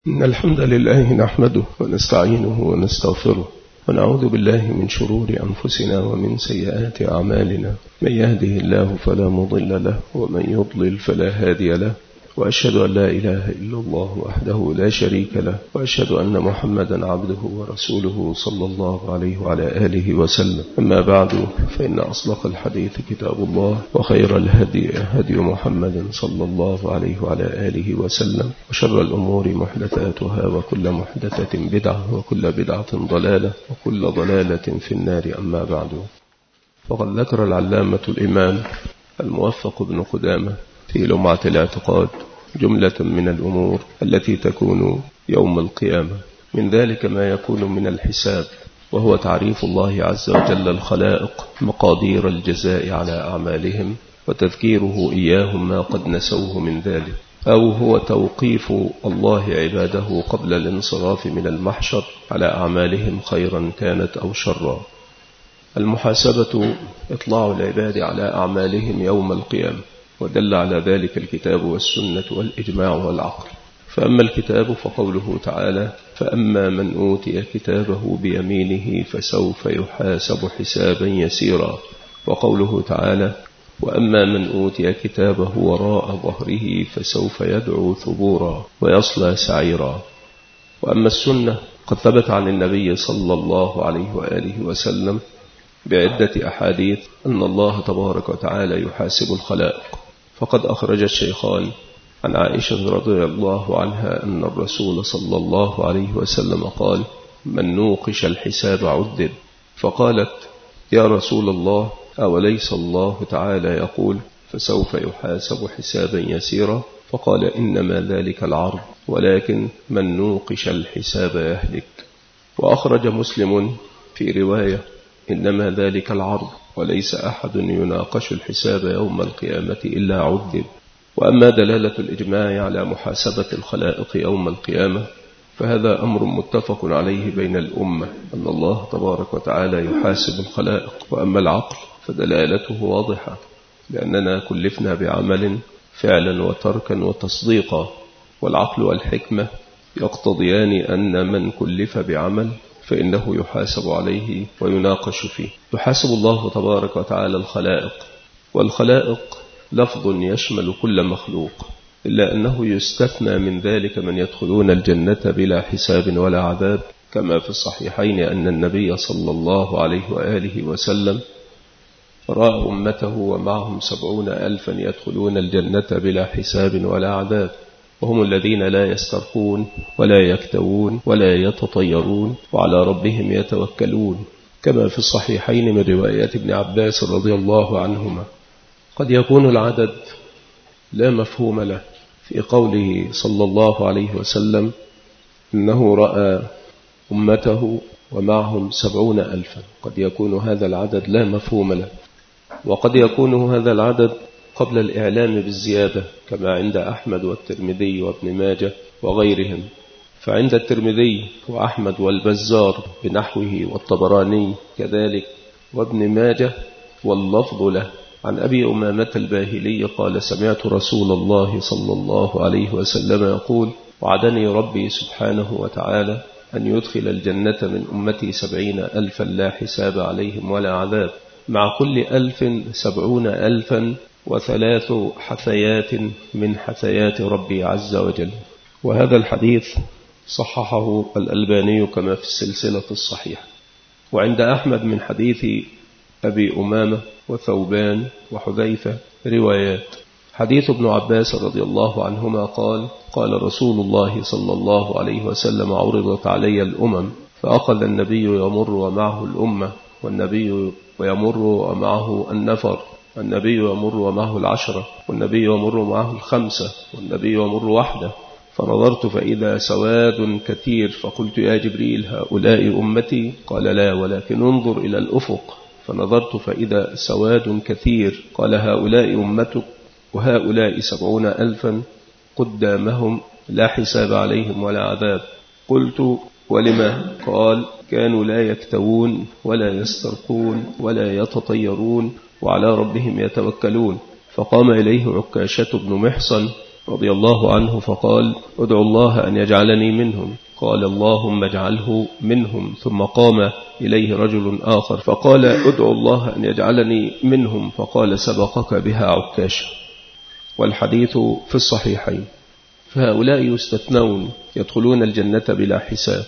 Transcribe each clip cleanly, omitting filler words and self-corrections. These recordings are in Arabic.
إن الحمد لله نحمده ونستعينه ونستغفره ونعوذ بالله من شرور أنفسنا ومن سيئات أعمالنا. من يهده الله فلا مضل له ومن يضلل فلا هادي له، وأشهد أن لا إله إلا الله وحده لا شريك له، وأشهد أن محمدا عبده ورسوله صلى الله عليه وعلى آله وسلم. أما بعد، فإن أصدق الحديث كتاب الله، وخير الهدي هدي محمد صلى الله عليه وعلى آله وسلم، وشر الأمور محدثاتها، وكل محدثة بدعة، وكل بدعة ضلالة، وكل ضلالة في النار. أما بعد، فقد ذكر العلامة الإمام الموفق بن قدامة في لمعة الاعتقاد جملة من الأمور التي تكون يوم القيامة. من ذلك ما يكون من الحساب، وهو تعريف الله عز وجل الخلائق مقادير الجزاء على أعمالهم، وتذكيره إياهم ما قد نسوه من ذلك، أو هو توقيف الله عباده قبل الانصراف من المحشر على أعمالهم خيرا كانت أو شرا. المحاسبة إطلاع العباد على أعمالهم يوم القيامة، ودل على ذلك الكتاب والسنة والإجماع والعقل. فأما الكتاب فقوله تعالى: فأما من أوتي كتابه بيمينه فسوف يحاسب حسابا يسيرا، وقوله تعالى: وأما من أوتي كتابه وراء ظهره فسوف يدعو ثبورا ويصلى سعيرا. وأما السنة قد ثبت عن النبي صلى الله عليه وآله وسلم بعدة أحاديث أن الله تبارك وتعالى يحاسب الخلائق. فقد أخرج الشيخان عن عائشة رضي الله عنها أن الرسول صلى الله عليه وسلم قال: من نوقش الحساب عذب. فقالت: يا رسول الله، أوليس الله تعالى يقول: فسوف يحاسب حسابا يسيرا؟ فقال: إنما ذلك العرض، ولكن من نوقش الحساب يهلك. وأخرج مسلم في رواية: إنما ذلك العرض، وليس أحد يناقش الحساب يوم القيامة إلا عذب. وأما دلالة الإجماع على محاسبة الخلائق يوم القيامة، فهذا أمر متفق عليه بين الأمة، أن الله تبارك وتعالى يحاسب الخلائق. وأما العقل فدلالته واضحة، لأننا كلفنا بعمل فعلا وتركا وتصديقا، والعقل والحكمة يقتضيان أن من كلف بعمل فإنه يحاسب عليه ويناقش فيه. يحاسب الله تبارك وتعالى الخلائق، والخلائق لفظ يشمل كل مخلوق، إلا أنه يستثنى من ذلك من يدخلون الجنة بلا حساب ولا عذاب، كما في الصحيحين أن النبي صلى الله عليه وآله وسلم رأى أمته ومعهم 70,000 يدخلون الجنة بلا حساب ولا عذاب، وهم الذين لا يسترقون ولا يكتوون ولا يتطيرون وعلى ربهم يتوكلون، كما في الصحيحين من رواية ابن عباس رضي الله عنهما. قد يكون العدد لا مفهوم له في قوله صلى الله عليه وسلم إنه رأى أمته ومعهم 70,000، قد يكون هذا العدد لا مفهوم له، وقد يكون هذا العدد قبل الإعلام بالزيادة، كما عند أحمد والترمذي وابن ماجه وغيرهم. فعند الترمذي وأحمد والبزار بنحوه، والطبراني كذلك، وابن ماجه واللفظ له، عن أبي أمامة الباهلي قال: سمعت رسول الله صلى الله عليه وسلم يقول: وعدني ربي سبحانه وتعالى أن يدخل الجنة من أمتي 70,000 لا حساب عليهم ولا عذاب، مع كل 1000 70,000 و3 حثيات من حثيات ربي عز وجل. وهذا الحديث صححه الألباني كما في السلسلة الصحيحة. وعند أحمد من حديث أبي أمامة وثوبان وحذيفة روايات. حديث ابن عباس رضي الله عنهما قال: قال رسول الله صلى الله عليه وسلم: عرضت علي الأمم، فأخذ النبي يمر ومعه الأمة، والنبي ويمر ومعه النفر، والنبي يمر ومعه 10، والنبي يمر معه 5، والنبي يمر وحده. فنظرت فإذا سواد كثير، فقلت: يا جبريل، هؤلاء أمتي؟ قال: لا، ولكن انظر إلى الأفق. فنظرت فإذا سواد كثير، قال: هؤلاء أمتك، وهؤلاء 70,000 قدامهم لا حساب عليهم ولا عذاب. قلت: ولما؟ قال: كانوا لا يكتوون ولا يسترقون ولا يتطيرون وعلى ربهم يتوكلون. فقام إليه عكاشة بن محصن رضي الله عنه فقال: ادعو الله أن يجعلني منهم. قال: اللهم اجعله منهم. ثم قام إليه رجل آخر فقال: ادعو الله أن يجعلني منهم. فقال: سبقك بها عكاشة. والحديث في الصحيحين. فهؤلاء يستثنون يدخلون الجنة بلا حساب.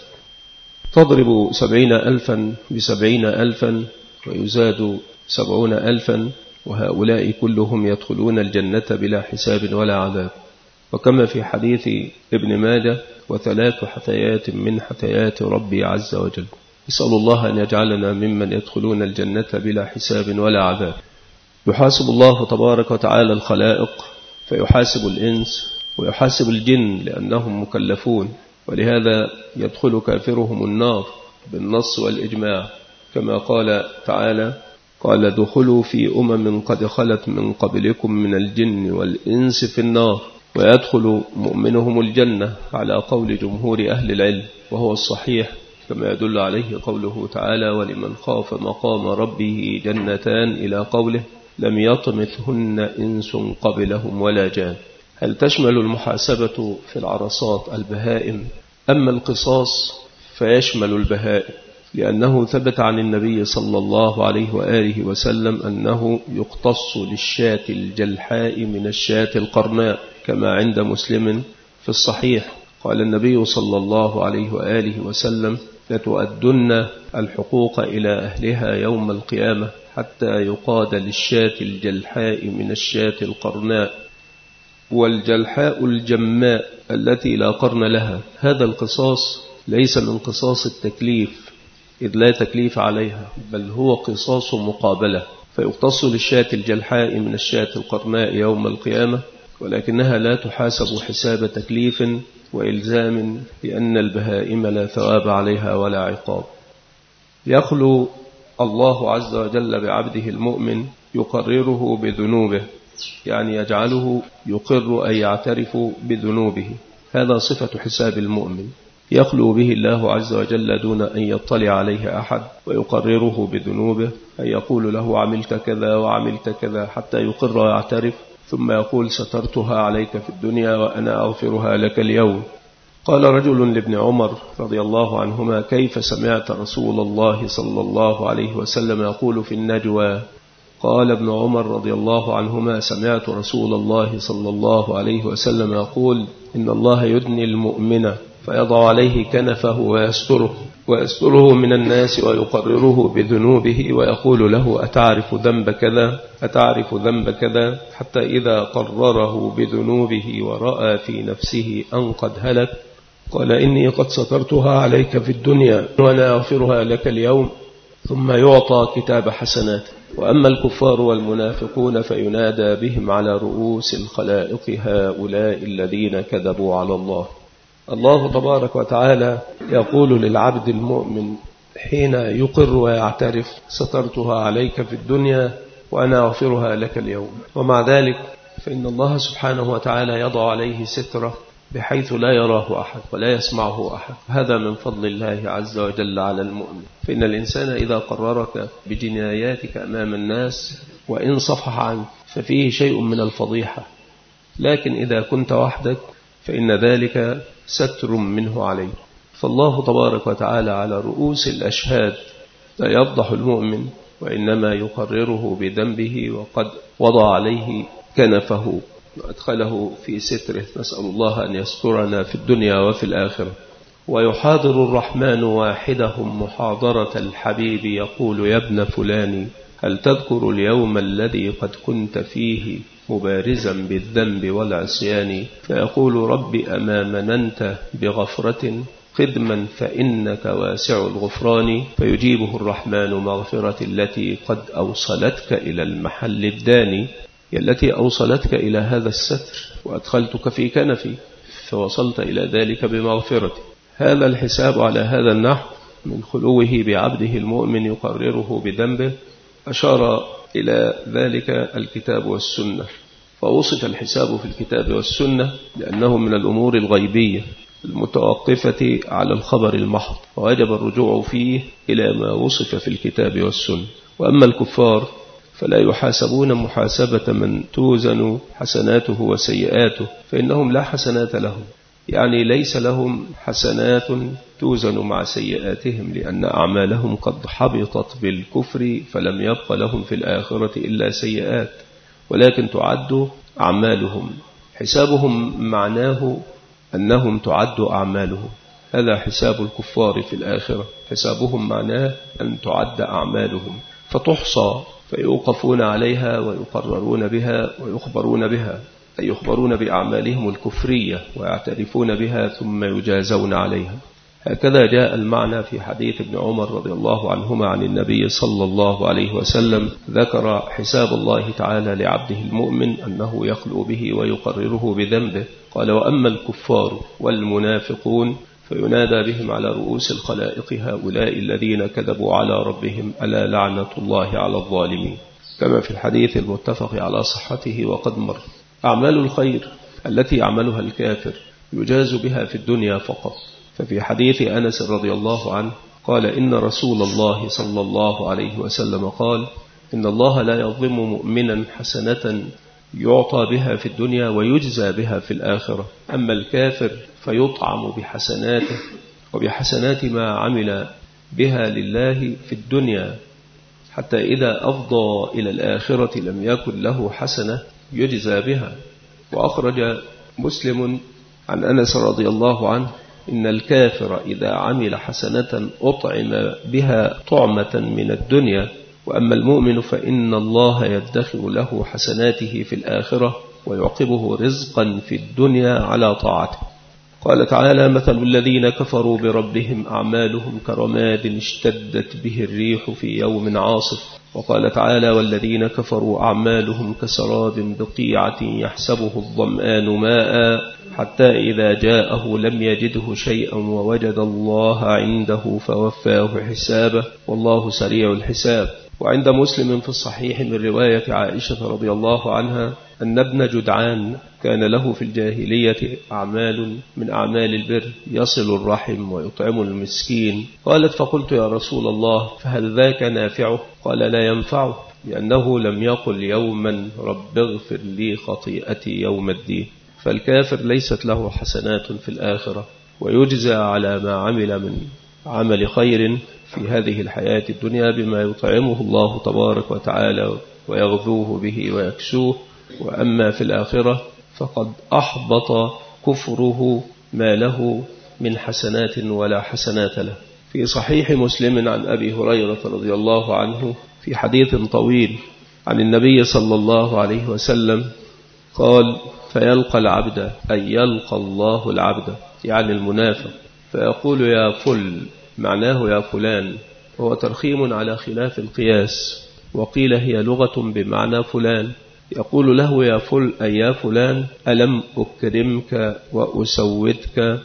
تضرب 70,000 ب70,000 ويزاد 70,000، وهؤلاء كلهم يدخلون الجنة بلا حساب ولا عذاب. وكما في حديث ابن ماجه: وثلاث حثيات من حثيات ربي عز وجل. نسأل الله أن يجعلنا ممن يدخلون الجنة بلا حساب ولا عذاب. يحاسب الله تبارك وتعالى الخلائق، فيحاسب الإنس ويحاسب الجن لأنهم مكلفون، ولهذا يدخل كافرهم النار بالنص والإجماع، كما قال تعالى: قال: ادخلوا في قد خلت من قبلكم من الجن والإنس في النار. ويدخل مؤمنهم الجنة على قول جمهور أهل العلم، وهو الصحيح، كما يدل عليه قوله تعالى: ولمن خاف مقام ربه جنتان، إلى قوله: لم يطمثهن إنس قبلهم ولا جان. هل تشمل المحاسبة في العرصات البهائم؟ أما القصاص فيشمل البهائم، لأنه ثبت عن النبي صلى الله عليه وآله وسلم أنه يقتص للشاة الجلحاء من الشاة القرناء، كما عند مسلم في الصحيح. قال النبي صلى الله عليه وآله وسلم: لتؤدن الحقوق إلى أهلها يوم القيامة حتى يقاد للشاة الجلحاء من الشاة القرناء. والجلحاء الجماء التي لا قرن لها. هذا القصاص ليس من قصاص التكليف، إذ لا تكليف عليها، بل هو قصاص مقابلة، فيقتص للشاة الجلحاء من الشاة القرناء يوم القيامة، ولكنها لا تحاسب حساب تكليف وإلزام، لأن البهائم لا ثواب عليها ولا عقاب. يخلو الله عز وجل بعبده المؤمن يقرره بذنوبه، يعني يجعله يقر أي يعترف بذنوبه. هذا صفة حساب المؤمن، يخلو به الله عز وجل دون أن يطلع عليه أحد، ويقرره بذنوبه، أن يقول له: عملت كذا وعملت كذا، حتى يقر ويعترف، ثم يقول: سترتها عليك في الدنيا وأنا أغفرها لك اليوم. قال رجل لابن عمر رضي الله عنهما: كيف سمعت رسول الله صلى الله عليه وسلم يقول في النجوى؟ قال ابن عمر رضي الله عنهما: سمعت رسول الله صلى الله عليه وسلم يقول: إن الله يدني المؤمن فيضع عليه كنفه ويستره من الناس، ويقرره بذنوبه، ويقول له: أتعرف ذنب كذا؟ أتعرف ذنب كذا؟ حتى إذا قرره بذنوبه ورأى في نفسه أن قد هلك، قال: إني قد سترتها عليك في الدنيا وأنا أغفرها لك اليوم، ثم يعطى كتاب حسنات. وأما الكفار والمنافقون فينادى بهم على رؤوس الخلائق: هؤلاء الذين كذبوا على الله. الله تبارك وتعالى يقول للعبد المؤمن حين يقر ويعترف: سترتها عليك في الدنيا وأنا أغفرها لك اليوم. ومع ذلك فإن الله سبحانه وتعالى يضع عليه سترة بحيث لا يراه أحد ولا يسمعه أحد. هذا من فضل الله عز وجل على المؤمن. فإن الإنسان إذا قررك بجناياتك أمام الناس وإن صفح عنك ففيه شيء من الفضيحة، لكن إذا كنت وحدك فإن ذلك ستر منه عليه. فالله تبارك وتعالى على رؤوس الأشهاد لا يفضح المؤمن، وإنما يقرره بذنبه، وقد وضع عليه كنفه وأدخله في ستره. نسأل الله أن يسترنا في الدنيا وفي الآخرة. ويحاضر الرحمن واحدهم محاضرة الحبيب، يقول: يا ابن فلان، هل تذكر اليوم الذي قد كنت فيه مبارزا بالذنب والعصيان؟ فيقول: رب أما مننت بغفرة قدما فإنك واسع الغفران. فيجيبه الرحمن: مغفرة التي قد أوصلتك إلى المحل الداني، التي أوصلتك إلى هذا الستر وأدخلتك في كنفي، فوصلت إلى ذلك بمغفرتي. هذا الحساب على هذا النحو من خلوه بعبده المؤمن يقرره بذنبه. أشار إلى ذلك الكتاب والسنة، فوصف الحساب في الكتاب والسنة لأنه من الأمور الغيبية المتوقفة على الخبر المحض، ووجب الرجوع فيه إلى ما وصف في الكتاب والسنة. وأما الكفار فلا يحاسبون محاسبة من توزن حسناته وسيئاته، فإنهم لا حسنات لهم، يعني ليس لهم حسنات توزن مع سيئاتهم، لأن أعمالهم قد حبطت بالكفر، فلم يبق لهم في الآخرة إلا سيئات، ولكن تعد أعمالهم. حسابهم معناه أنهم تعد أعمالهم، هذا حساب الكفار في الآخرة. حسابهم معناه أن تعد أعمالهم فتحصى، فيوقفون عليها ويقررون بها ويخبرون بها، أي يخبرون بأعمالهم الكفرية ويعترفون بها ثم يجازون عليها. هكذا جاء المعنى في حديث ابن عمر رضي الله عنهما عن النبي صلى الله عليه وسلم، ذكر حساب الله تعالى لعبده المؤمن أنه يخلو به ويقرره بذنبه، قال: وأما الكفار والمنافقون فينادى بهم على رؤوس الخلائق: هؤلاء الذين كذبوا على ربهم، ألا لعنة الله على الظالمين، كما في الحديث المتفق على صحته وقد مر. أعمال الخير التي يعملها الكافر يجاز بها في الدنيا فقط، ففي حديث أنس رضي الله عنه قال: إن رسول الله صلى الله عليه وسلم قال: إن الله لا يظلم مؤمنا حسنة يعطى بها في الدنيا ويجزى بها في الآخرة، أما الكافر فيطعم بحسناته وبحسنات ما عمل بها لله في الدنيا، حتى إذا أفضى إلى الآخرة لم يكن له حسنة يجزى بها. وأخرج مسلم عن أنس رضي الله عنه: إن الكافر إذا عمل حسنة أطعم بها طعمة من الدنيا، وأما المؤمن فإن الله يدخر له حسناته في الآخرة ويعقبه رزقا في الدنيا على طاعته. قال تعالى: مثل الذين كفروا بربهم أعمالهم كرماد اشتدت به الريح في يوم عاصف. وقال تعالى: والذين كفروا أعمالهم كسراب بقيعة يحسبه الظمآن ماء حتى إذا جاءه لم يجده شيئا ووجد الله عنده فوفاه حسابه والله سريع الحساب. وعند مسلم في الصحيح من رواية عائشة رضي الله عنها أن ابن جدعان كان له في الجاهلية أعمال من أعمال البر، يصل الرحم ويطعم المسكين. قالت: فقلت: يا رسول الله، فهل ذاك نافعه؟ قال: لا ينفعه، لأنه لم يقل يوما رب اغفر لي خطيئتي يوم الدين. فالكافر ليست له حسنات في الآخرة، ويجزى على ما عمل من عمل خير في هذه الحياة الدنيا بما يطعمه الله تبارك وتعالى ويغذوه به ويكسوه. وأما في الآخرة فقد أحبط كفره ما له من حسنات ولا حسنات له. في صحيح مسلم عن أبي هريرة رضي الله عنه في حديث طويل عن النبي صلى الله عليه وسلم قال: فيلقى العبد، أي يلقى الله العبد يعني المنافق، فيقول: يا فل، معناه يا فلان، وهو ترخيم على خلاف القياس، وقيل هي لغة بمعنى فلان. يقول له: يا فل، أي يا فلان، ألم أكرمك وأسودك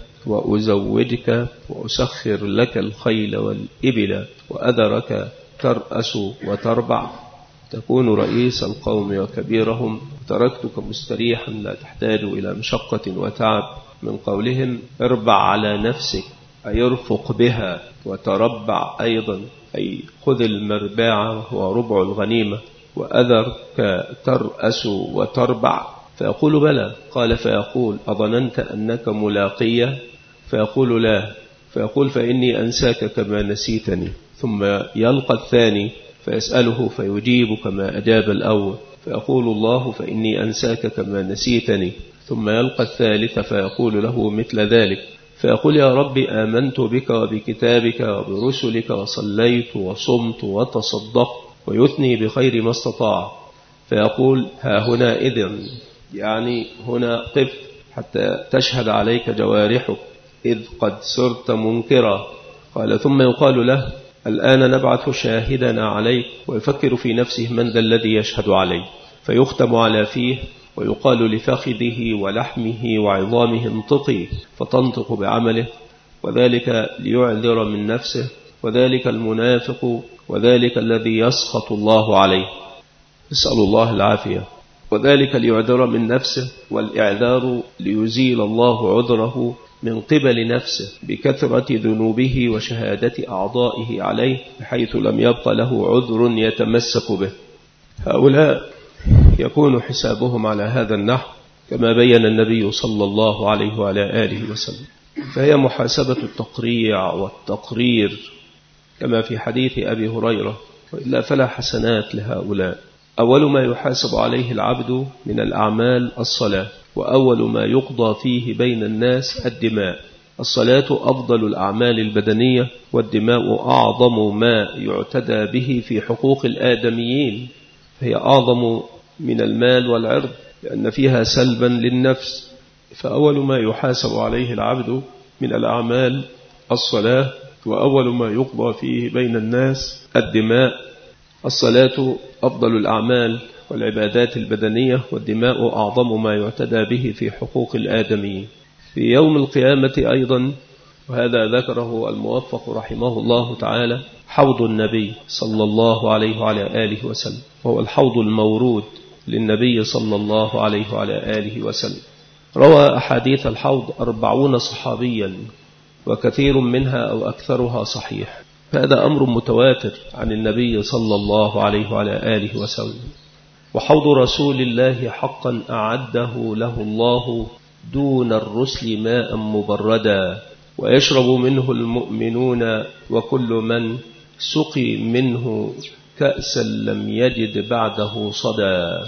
وأزوجك وأسخر لك الخيل والإبل وأذرك ترأس وتربع، تكون رئيس القوم وكبيرهم، تركتك مستريحا لا تحتاج إلى مشقة وتعب. من قولهم اربع على نفسك، أي ارفق بها، وتربع أيضا أي خذ المرباع وهو ربع الغنيمة، وأذرك ترأس وتربع. فيقول: بلى. قال: فيقول: أظننت أنك ملاقية؟ فيقول: لا. فيقول: فإني أنساك كما نسيتني. ثم يلقى الثاني فيسأله فيجيب كما أجاب الأول، فيقول الله: فإني أنساك كما نسيتني. ثم يلقى الثالث فيقول له مثل ذلك، فيقول: يا رب، آمنت بك وبكتابك وبرسلك وصليت وصمت وتصدقت، ويثني بخير ما استطاع. فيقول: ها هنا إذن، يعني هنا قف حتى تشهد عليك جوارحك، إذ قد سرت منكرا. قال: ثم يقال له: الآن نبعث شاهدنا عليك. ويفكر في نفسه من ذا الذي يشهد عليه، فيختم على فيه ويقال لفخذه ولحمه وعظامه: انطقي، فتنطق بعمله، وذلك ليعذر من نفسه، وذلك المنافق، وذلك الذي يسخط الله عليه، نسأل الله العافية. وذلك ليعذر من نفسه، والإعذار ليزيل الله عذره من قبل نفسه بكثرة ذنوبه وشهادة أعضائه عليه، بحيث لم يبق له عذر يتمسك به. هؤلاء يكون حسابهم على هذا النحو كما بين النبي صلى الله عليه وعلى آله وسلم، فهي محاسبة التقريع والتقرير كما في حديث أبي هريرة: وإلا فلا حسنات لهؤلاء. أول ما يحاسب عليه العبد من الأعمال الصلاة، وأول ما يقضى فيه بين الناس الدماء. الصلاة أفضل الأعمال البدنية، والدماء أعظم ما يعتدى به في حقوق الآدميين، فهي أعظم من المال والعرض لأن فيها سلبا للنفس. فأول ما يحاسب عليه العبد من الأعمال الصلاة، وأول ما يقضى فيه بين الناس الدماء. الصلاة أفضل الأعمال والعبادات البدنية، والدماء أعظم ما يعتدى به في حقوق الآدميين. في يوم القيامة أيضا، وهذا ذكره الموفق رحمه الله تعالى، حوض النبي صلى الله عليه وعلى آله وسلم، وهو الحوض المورود للنبي صلى الله عليه وعلى آله وسلم. روى أحاديث الحوض 40 صحابيا، وكثير منها أو أكثرها صحيح. هذا أمر متواتر عن النبي صلى الله عليه وعلى آله وسلم. وحوض رسول الله حقا أعده له الله دون الرسل ماء مبردا، ويشرب منه المؤمنون وكل من سقي منه كأسا لم يجد بعده صدى.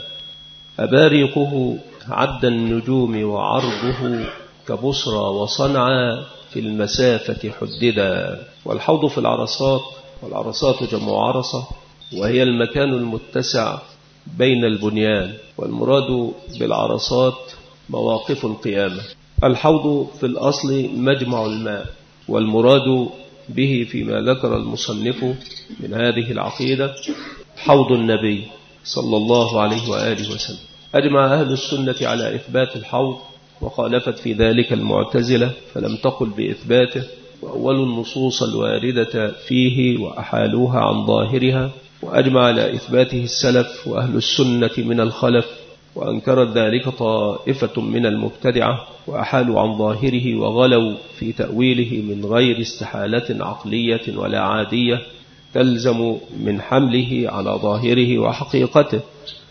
أباريقه عد النجوم، وعرضه كبصرى وصنعا في المسافة حددا. والحوض في العرصات، والعرصات جمع عرصة، وهي المكان المتسع بين البنيان، والمراد بالعرصات مواقف القيامة. الحوض في الأصل مجمع الماء، والمراد به فيما ذكر المصنف من هذه العقيدة حوض النبي صلى الله عليه وآله وسلم. أجمع أهل السنة على إثبات الحوض، وخالفت في ذلك المعتزلة فلم تقل بإثباته، وأول النصوص الواردة فيه وأحالوها عن ظاهرها. وأجمع على إثباته السلف وأهل السنة من الخلف، وأنكرت ذلك طائفة من المبتدعة، وأحالوا عن ظاهره وغلوا في تأويله من غير استحالة عقلية ولا عادية تلزم من حمله على ظاهره وحقيقته،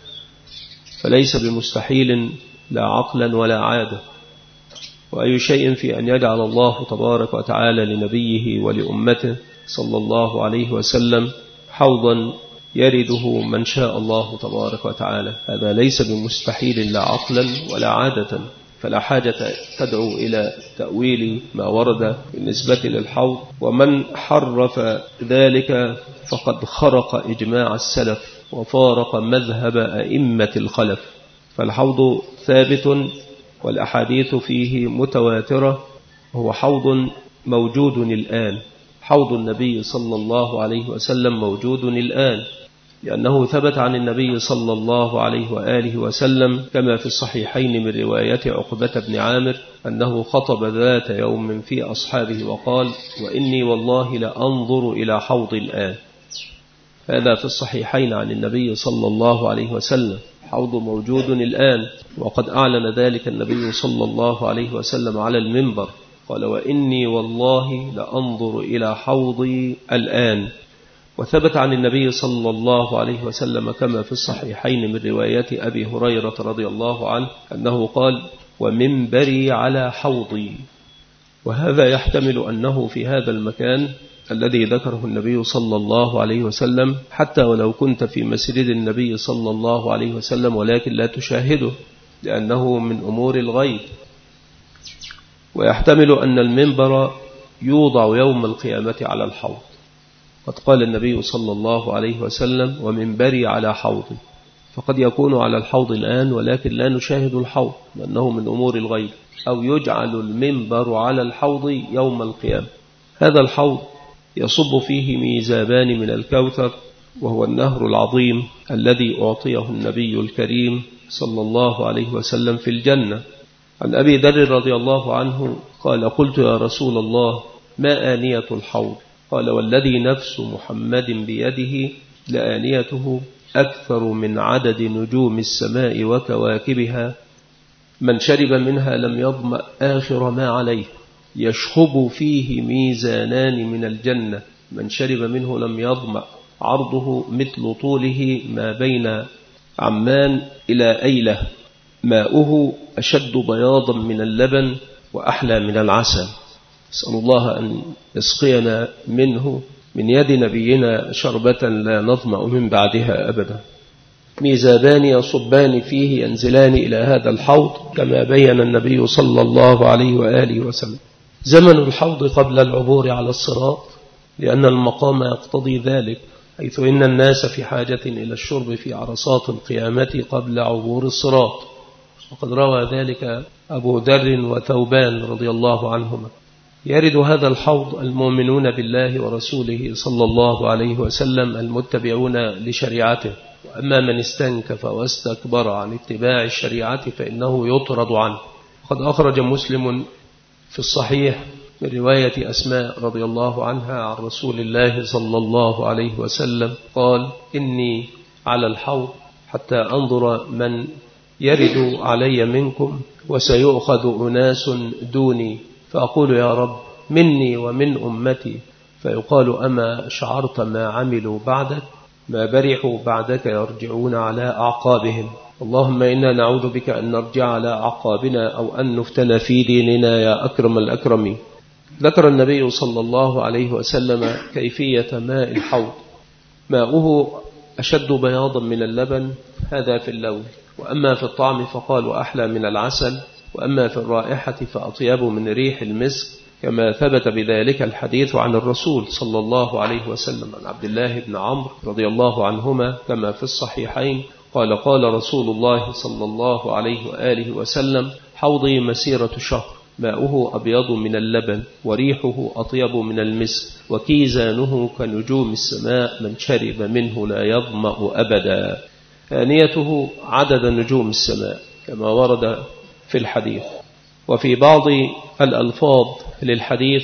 فليس بمستحيل لا عقلا ولا عادة. وأي شيء في أن يجعل الله تبارك وتعالى لنبيه ولأمته صلى الله عليه وسلم حوضا يرده من شاء الله تبارك وتعالى، هذا ليس بمستحيل لا عقلا ولا عادة، فلا حاجة تدعو إلى تأويل ما ورد بالنسبة للحوض. ومن حرف ذلك فقد خرق إجماع السلف وفارق مذهب أئمة الخلف. فالحوض ثابت والأحاديث فيه متواترة، وهو حوض موجود الآن. حوض النبي صلى الله عليه وسلم موجود الآن، لأنه ثبت عن النبي صلى الله عليه وآله وسلم كما في الصحيحين من رواية عقبة بن عامر أنه خطب ذات يوم في أصحابه وقال: وإني والله لأنظر إلى حوض الآن. هذا في الصحيحين عن النبي صلى الله عليه وسلم، حوض موجود الآن. وقد أعلن ذلك النبي صلى الله عليه وسلم على المنبر، قال: وإني والله لأنظر إلى حوضي الآن. وثبت عن النبي صلى الله عليه وسلم كما في الصحيحين من رواية أبي هريرة رضي الله عنه أنه قال: ومنبري على حوضي. وهذا يحتمل أنه في هذا المكان الذي ذكره النبي صلى الله عليه وسلم، حتى ولو كنت في مسجد النبي صلى الله عليه وسلم ولكن لا تشاهده لأنه من أمور الغيب. ويحتمل أن المنبر يوضع يوم القيامة على الحوض. قد قال النبي صلى الله عليه وسلم: ومنبري على حوضي. فقد يكون على الحوض الآن ولكن لا نشاهد الحوض لأنه من أمور الغيب، أو يجعل المنبر على الحوض يوم القيامة. هذا الحوض يصب فيه ميزابان من الكوثر، وهو النهر العظيم الذي أعطيه النبي الكريم صلى الله عليه وسلم في الجنة. عن أبي ذر رضي الله عنه قال: قلت يا رسول الله ما آنية الحوض؟ قال: والذي نفس محمد بيده لآنيته أكثر من عدد نجوم السماء وكواكبها، من شرب منها لم يظمأ آخر ما عليه، يشخب فيه ميزانان من الجنة، من شرب منه لم يظمأ عرضه مثل طوله ما بين عمان إلى أيلة، ماؤه أشد بياضا من اللبن وأحلى من العسل. أسأل الله أن يسقينا منه من يد نبينا شربة لا نظمأ من بعدها أبدا. ميزابان يصبان فيه ينزلان إلى هذا الحوض كما بين النبي صلى الله عليه وآله وسلم. زمن الحوض قبل العبور على الصراط، لأن المقام يقتضي ذلك، حيث إن الناس في حاجة إلى الشرب في عرصات القيامة قبل عبور الصراط، وقد روى ذلك أبو ذر وثوبان رضي الله عنهما. يرد هذا الحوض المؤمنون بالله ورسوله صلى الله عليه وسلم المتبعون لشريعته، وأما من استنكف واستكبر عن اتباع الشريعة فإنه يطرد عنه. وقد أخرج مسلم في الصحيح من رواية أسماء رضي الله عنها عن رسول الله صلى الله عليه وسلم قال: إني على الحوض حتى أنظر من يرد علي منكم وسيؤخذ أناس دوني، فأقول يا رب مني ومن أمتي، فيقال أما شعرت ما عملوا بعدك؟ ما برحوا بعدك يرجعون على أعقابهم. اللهم إنا نعوذ بك أن نرجع على أعقابنا أو أن نفتن في ديننا يا أكرم الأكرمين. ذكر النبي صلى الله عليه وسلم كيفية ماء الحوض. ماؤه أشد بياضا من اللبن، هذا في اللون، وأما في الطعم فقال أحلى من العسل، وأما في الرائحة فأطيب من ريح المسك، كما ثبت بذلك الحديث عن الرسول صلى الله عليه وسلم عن عبد الله بن عمرو رضي الله عنهما كما في الصحيحين قال: قال رسول الله صلى الله عليه وآله وسلم: حوضي مسيرة شهر، ماؤه أبيض من اللبن، وريحه أطيب من المسك، وكيزانه كنجوم السماء، من شرب منه لا يظمأ أبدا. آنيته عدد نجوم السماء كما ورد في الحديث. وفي بعض الألفاظ للحديث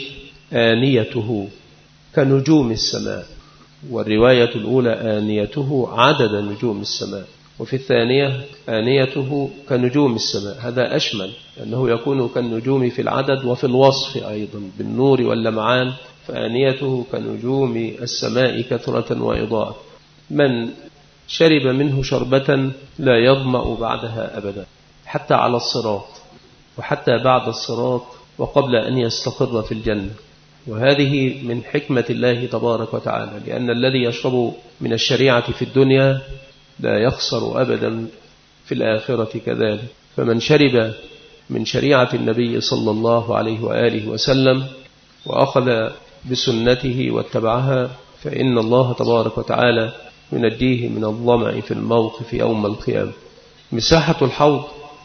آنيته كنجوم السماء، والرواية الأولى آنيته عدد نجوم السماء، وفي الثانية آنيته كنجوم السماء. هذا أشمل، أنه يكون كالنجوم في العدد وفي الوصف أيضا بالنور واللمعان، فآنيته كنجوم السماء كثرة وإضاءة. من شرب منه شربة لا يظمأ بعدها أبدا، حتى على الصراط وحتى بعد الصراط وقبل أن يستقر في الجنة. وهذه من حكمة الله تبارك وتعالى، لأن الذي يشرب من الشريعة في الدنيا لا يخسر أبدا في الآخرة كذلك. فمن شرب من شريعة النبي صلى الله عليه وآله وسلم وأخذ بسنته واتبعها فإن الله تبارك وتعالى ينجيه من الظمأ في الموقف يوم القيامة. مساحة الحوض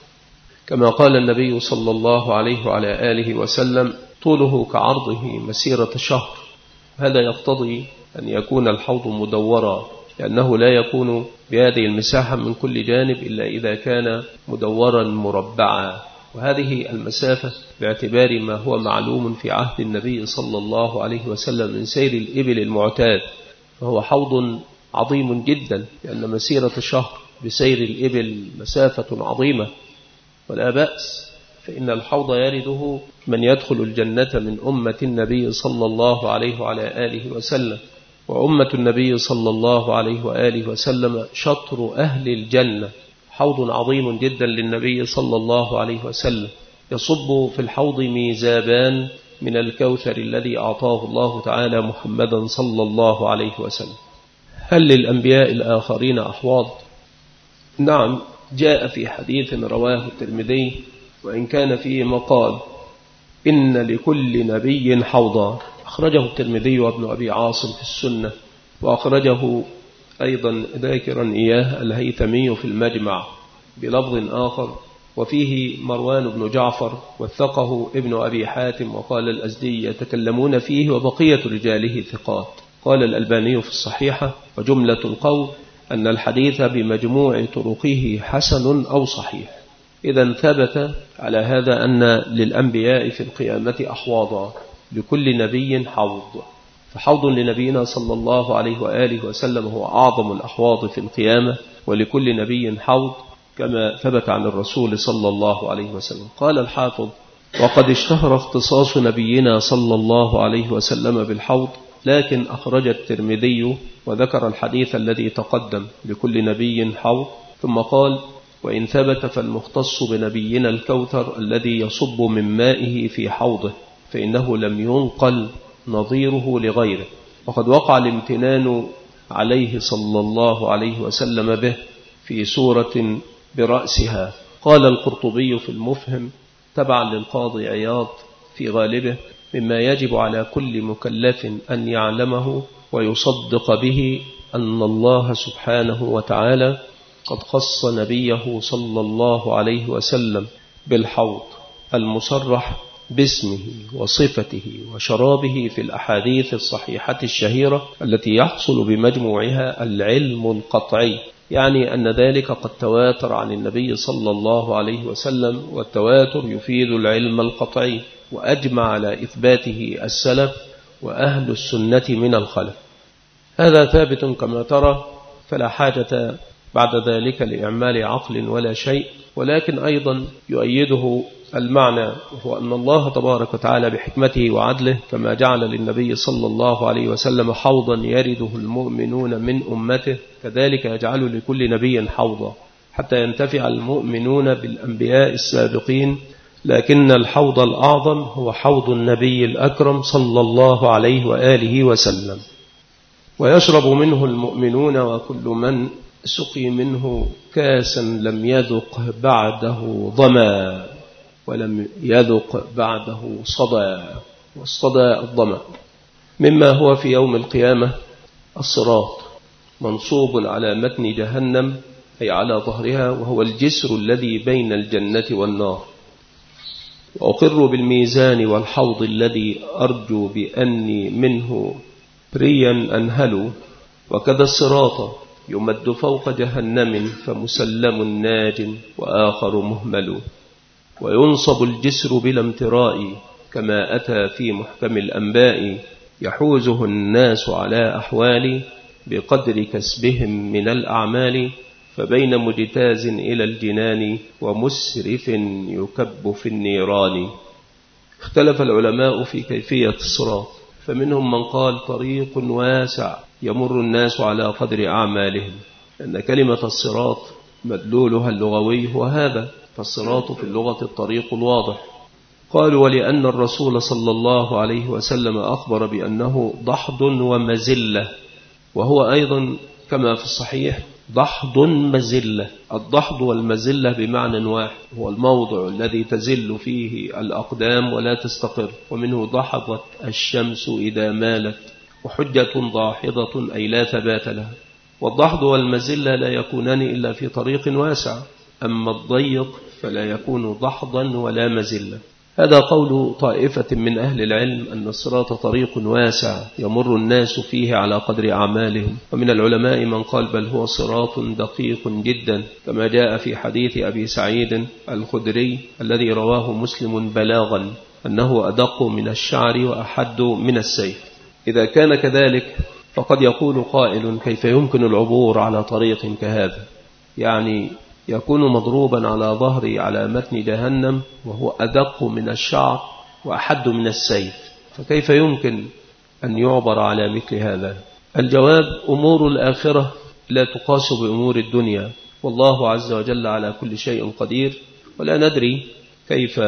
كما قال النبي صلى الله عليه وعلى آله وسلم: طوله كعرضه مسيرة شهر. هذا يقتضي أن يكون الحوض مدورا، لأنه لا يكون بهذه المساحة من كل جانب إلا إذا كان مدورا مربعا. وهذه المسافة باعتبار ما هو معلوم في عهد النبي صلى الله عليه وسلم من سير الإبل المعتاد، فهو حوض عظيم جدا، لأن مسيرة شهر بسير الإبل مسافة عظيمة ولا بأس. فإن الحوض يرده من يدخل الجنة من أمة النبي صلى الله عليه وعلى آله وسلم، وأمة النبي صلى الله عليه وآله وسلم شطر أهل الجنة. حوض عظيم جدا للنبي صلى الله عليه وسلم، يصب في الحوض ميزابان من الكوثر الذي أعطاه الله تعالى محمدا صلى الله عليه وسلم. هل للأنبياء الآخرين أحواض؟ نعم، جاء في حديث رواه الترمذي وإن كان فيه مقال: إن لكل نبي حوضا. أخرجه الترمذي وابن أبي عاصم في السنة، وأخرجه أيضا ذاكرا إياه الهيثمي في المجمع بلفظ آخر، وفيه مروان بن جعفر وثقه ابن أبي حاتم، وقال الأزدي يتكلمون فيه وبقية رجاله ثقات. قال الألباني في الصحيحة: وجملة القول أن الحديث بمجموع طرقه حسن أو صحيح. إذا ثبت على هذا أن للأنبياء في القيامة أحواضا، لكل نبي حوض. فحوض لنبينا صلى الله عليه وآله وسلم هو أعظم الأحواض في القيامة، ولكل نبي حوض كما ثبت عن الرسول صلى الله عليه وسلم. قال الحافظ: وقد اشتهر اختصاص نبينا صلى الله عليه وسلم بالحوض لكن أخرج الترمذي وذكر الحديث الذي تقدم لكل نبي حوض، ثم قال: وإن ثبت فالمختص بنبينا الكوثر الذي يصب من مائه في حوضه، فإنه لم ينقل نظيره لغيره، وقد وقع الامتنان عليه صلى الله عليه وسلم به في سورة برأسها. قال القرطبي في المفهم تبعا للقاضي عياض في غالبه: مما يجب على كل مكلف أن يعلمه ويصدق به أن الله سبحانه وتعالى قد خص نبيه صلى الله عليه وسلم بالحوض المصرح باسمه وصفته وشرابه في الأحاديث الصحيحة الشهيرة التي يحصل بمجموعها العلم القطعي، يعني أن ذلك قد تواتر عن النبي صلى الله عليه وسلم، والتواتر يفيد العلم القطعي، وأجمع على إثباته السلف وأهل السنة من الخلف. هذا ثابت كما ترى، فلا حاجة بعد ذلك لإعمال عقل ولا شيء. ولكن أيضا يؤيده المعنى، وهو أن الله تبارك وتعالى بحكمته وعدله كما جعل للنبي صلى الله عليه وسلم حوضا يرده المؤمنون من أمته، كذلك يجعل لكل نبي حوضا حتى ينتفع المؤمنون بالأنبياء السابقين. لكن الحوض الأعظم هو حوض النبي الأكرم صلى الله عليه وآله وسلم، ويشرب منه المؤمنون وكل من سقي منه كاسا لم يذق بعده ظما ولم يذق بعده صدى، والصدى الظما. مما هو في يوم القيامة الصراط منصوب على متن جهنم، أي على ظهرها، وهو الجسر الذي بين الجنة والنار. وأقر بالميزان والحوض الذي أرجو بأني منه بريا أنهل، وكذا الصراط يمد فوق جهنم فمسلم ناج وآخر مهمل. وينصب الجسر بلا امتراء كما أتى في محكم الأنباء، يحوزه الناس على أحوال بقدر كسبهم من الأعمال، فبين مجتاز إلى الجنان ومسرف يكب في النيران. اختلف العلماء في كيفية الصراط، فمنهم من قال طريق واسع يمر الناس على قدر أعمالهم، لأن كلمة الصراط مدلولها اللغوي هو هذا، فالصراط في اللغة الطريق الواضح. قالوا ولأن الرسول صلى الله عليه وسلم أخبر بأنه ضحض ومزلة، وهو أيضا كما في الصحيح ضحض مزلة. الضحض والمزلة بمعنى واحد، هو الموضع الذي تزل فيه الأقدام ولا تستقر، ومنه ضحضت الشمس إذا مالت، وحجة ضاحضة أي لا ثبات لها. والضحض والمزلة لا يكونان إلا في طريق واسع، أما الضيق فلا يكون ضحضا ولا مزلة. هذا قول طائفة من أهل العلم أن الصراط طريق واسع يمر الناس فيه على قدر أعمالهم، ومن العلماء من قال بل هو صراط دقيق جدا، كما جاء في حديث أبي سعيد الخدري الذي رواه مسلم بلاغا أنه أدق من الشعر وأحد من السيف. إذا كان كذلك فقد يقول قائل كيف يمكن العبور على طريق كهذا، يعني يكون مضروبا على ظهري على متن جهنم وهو أدق من الشعر وأحد من السيف، فكيف يمكن أن يعبر على مثل هذا؟ الجواب أمور الآخرة لا تقاس بأمور الدنيا، والله عز وجل على كل شيء قدير، ولا ندري كيف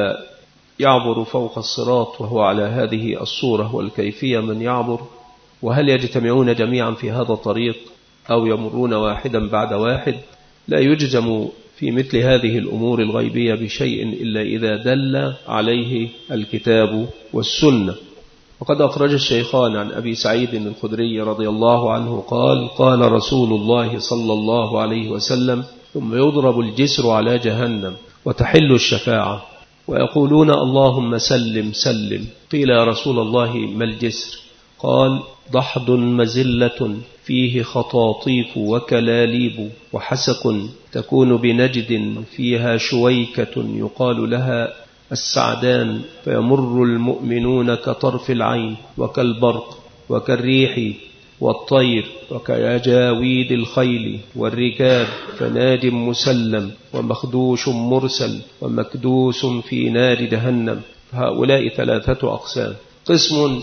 يعبر فوق الصراط وهو على هذه الصورة، والكيفية من يعبر، وهل يجتمعون جميعا في هذا الطريق أو يمرون واحدا بعد واحد. لا يجزم في مثل هذه الأمور الغيبية بشيء إلا إذا دل عليه الكتاب والسنة. وقد أخرج الشيخان عن أبي سعيد الخدري رضي الله عنه قال قال رسول الله صلى الله عليه وسلم ثم يضرب الجسر على جهنم وتحل الشفاعة ويقولون اللهم سلم سلم. قيل يا رسول الله ما الجسر؟ قال ضحض مزلة فيه خطاطيف وكلاليب وحسك تكون بنجد فيها شويكة يقال لها السعدان، فيمر المؤمنون كطرف العين وكالبرق وكالريح والطير وكيجاويد الخيل والركاب، فناد مسلم ومخدوش مرسل ومكدوس في نار جهنم. هؤلاء ثلاثة أقسام: قسم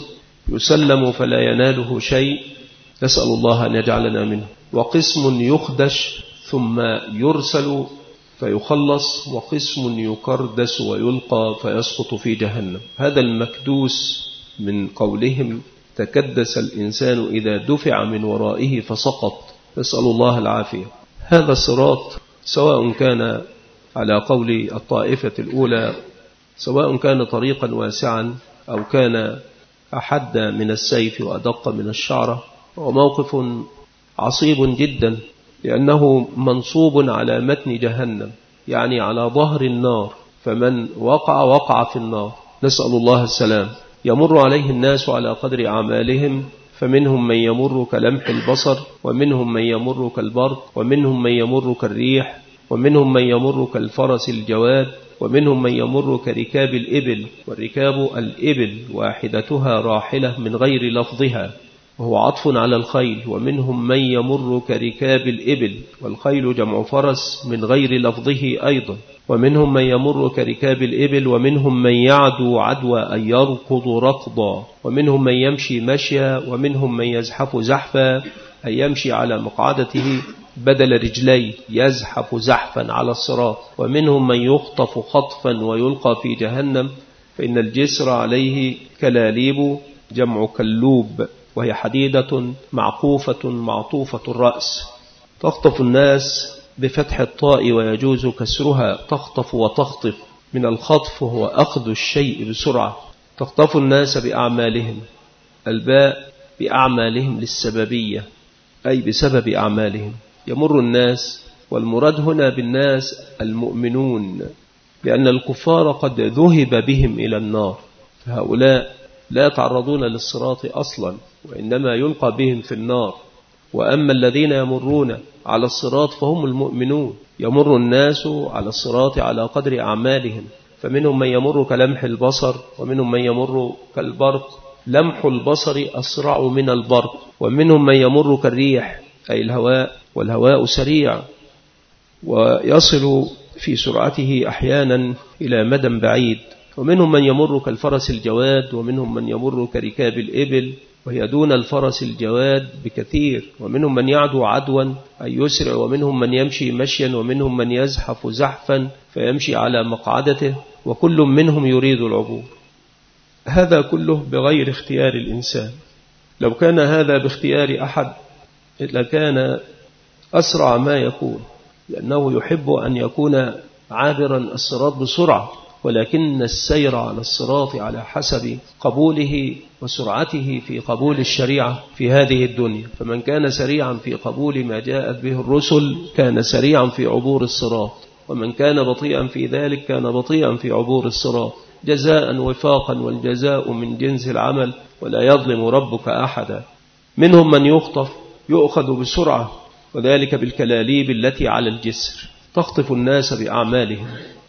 يسلم فلا يناله شيء، نسأل الله أن يجعلنا منه. وقسم يخدش ثم يرسل فيخلص، وقسم يكردس ويلقى فيسقط في جهنم. هذا المكدوس من قولهم تكدس الإنسان إذا دفع من ورائه فسقط، نسأل الله العافية. هذا الصراط سواء كان على قول الطائفة الأولى سواء كان طريقا واسعا أو كان أحد من السيف وأدق من الشعرة، وموقف عصيب جدا، لأنه منصوب على متن جهنم، يعني على ظهر النار، فمن وقع في النار، نسأل الله السلام. يمر عليه الناس على قدر أعمالهم، فمنهم من يمر كلمح البصر، ومنهم من يمر كالبرق، ومنهم من يمر كالريح، ومنهم من يمر كالفرس الجواد، ومنهم من يمر كركاب الإبل، والركاب الإبل واحدتها راحلة من غير لفظها وهو عطف على الخيل، ومنهم من يمر كركاب الإبل، والخيل جمع فرس من غير لفظه أيضا، ومنهم من يمر كركاب الإبل، ومنهم من يعدو عدوى أن يركض ركضا، ومنهم من يمشي مشيا، ومنهم من يزحف زحفا أن يمشي على مقعدته بدل رجلي يزحف زحفا على الصراط، ومنهم من يخطف خطفا ويلقى في جهنم، فإن الجسر عليه كلاليب جمع كلوب، وهي حديدة معقوفة معطوفة الرأس. تخطف الناس بفتح الطاء ويجوز كسرها، تخطف وتخطف، من الخطف هو أخذ الشيء بسرعة. تخطف الناس بأعمالهم، الباء بأعمالهم للسببية أي بسبب أعمالهم. يمر الناس، والمراد هنا بالناس المؤمنون، لأن الكفار قد ذهب بهم إلى النار، فهؤلاء لا يتعرضون للصراط أصلا، وإنما يلقى بهم في النار. وأما الذين يمرون على الصراط فهم المؤمنون. يمر الناس على الصراط على قدر أعمالهم، فمنهم من يمر كلمح البصر، ومنهم من يمر كالبرق، لمح البصر أسرع من البرق، ومنهم من يمر كالريح أي الهواء، والهواء سريع ويصل في سرعته أحيانا إلى مدى بعيد، ومنهم من يمر كالفرس الجواد، ومنهم من يمر كركاب الإبل وهي دون الفرس الجواد بكثير، ومنهم من يعدو عدوا أي يسرع، ومنهم من يمشي مشيا، ومنهم من يزحف زحفا فيمشي على مقعدته، وكل منهم يريد العبور. هذا كله بغير اختيار الإنسان. لو كان هذا باختيار أحد لكان أسرع ما يكون، لأنه يحب أن يكون عابرا الصراط بسرعة، ولكن السير على الصراط على حسب قبوله وسرعته في قبول الشريعة في هذه الدنيا. فمن كان سريعا في قبول ما جاءت به الرسل كان سريعا في عبور الصراط، ومن كان بطيئا في ذلك كان بطيئا في عبور الصراط، جزاء وفاقا، والجزاء من جنس العمل ولا يظلم ربك أحدا. منهم من يخطف يؤخذ بسرعة، وذلك بالكلاليب التي على الجسر تخطف الناس بأعمالهم،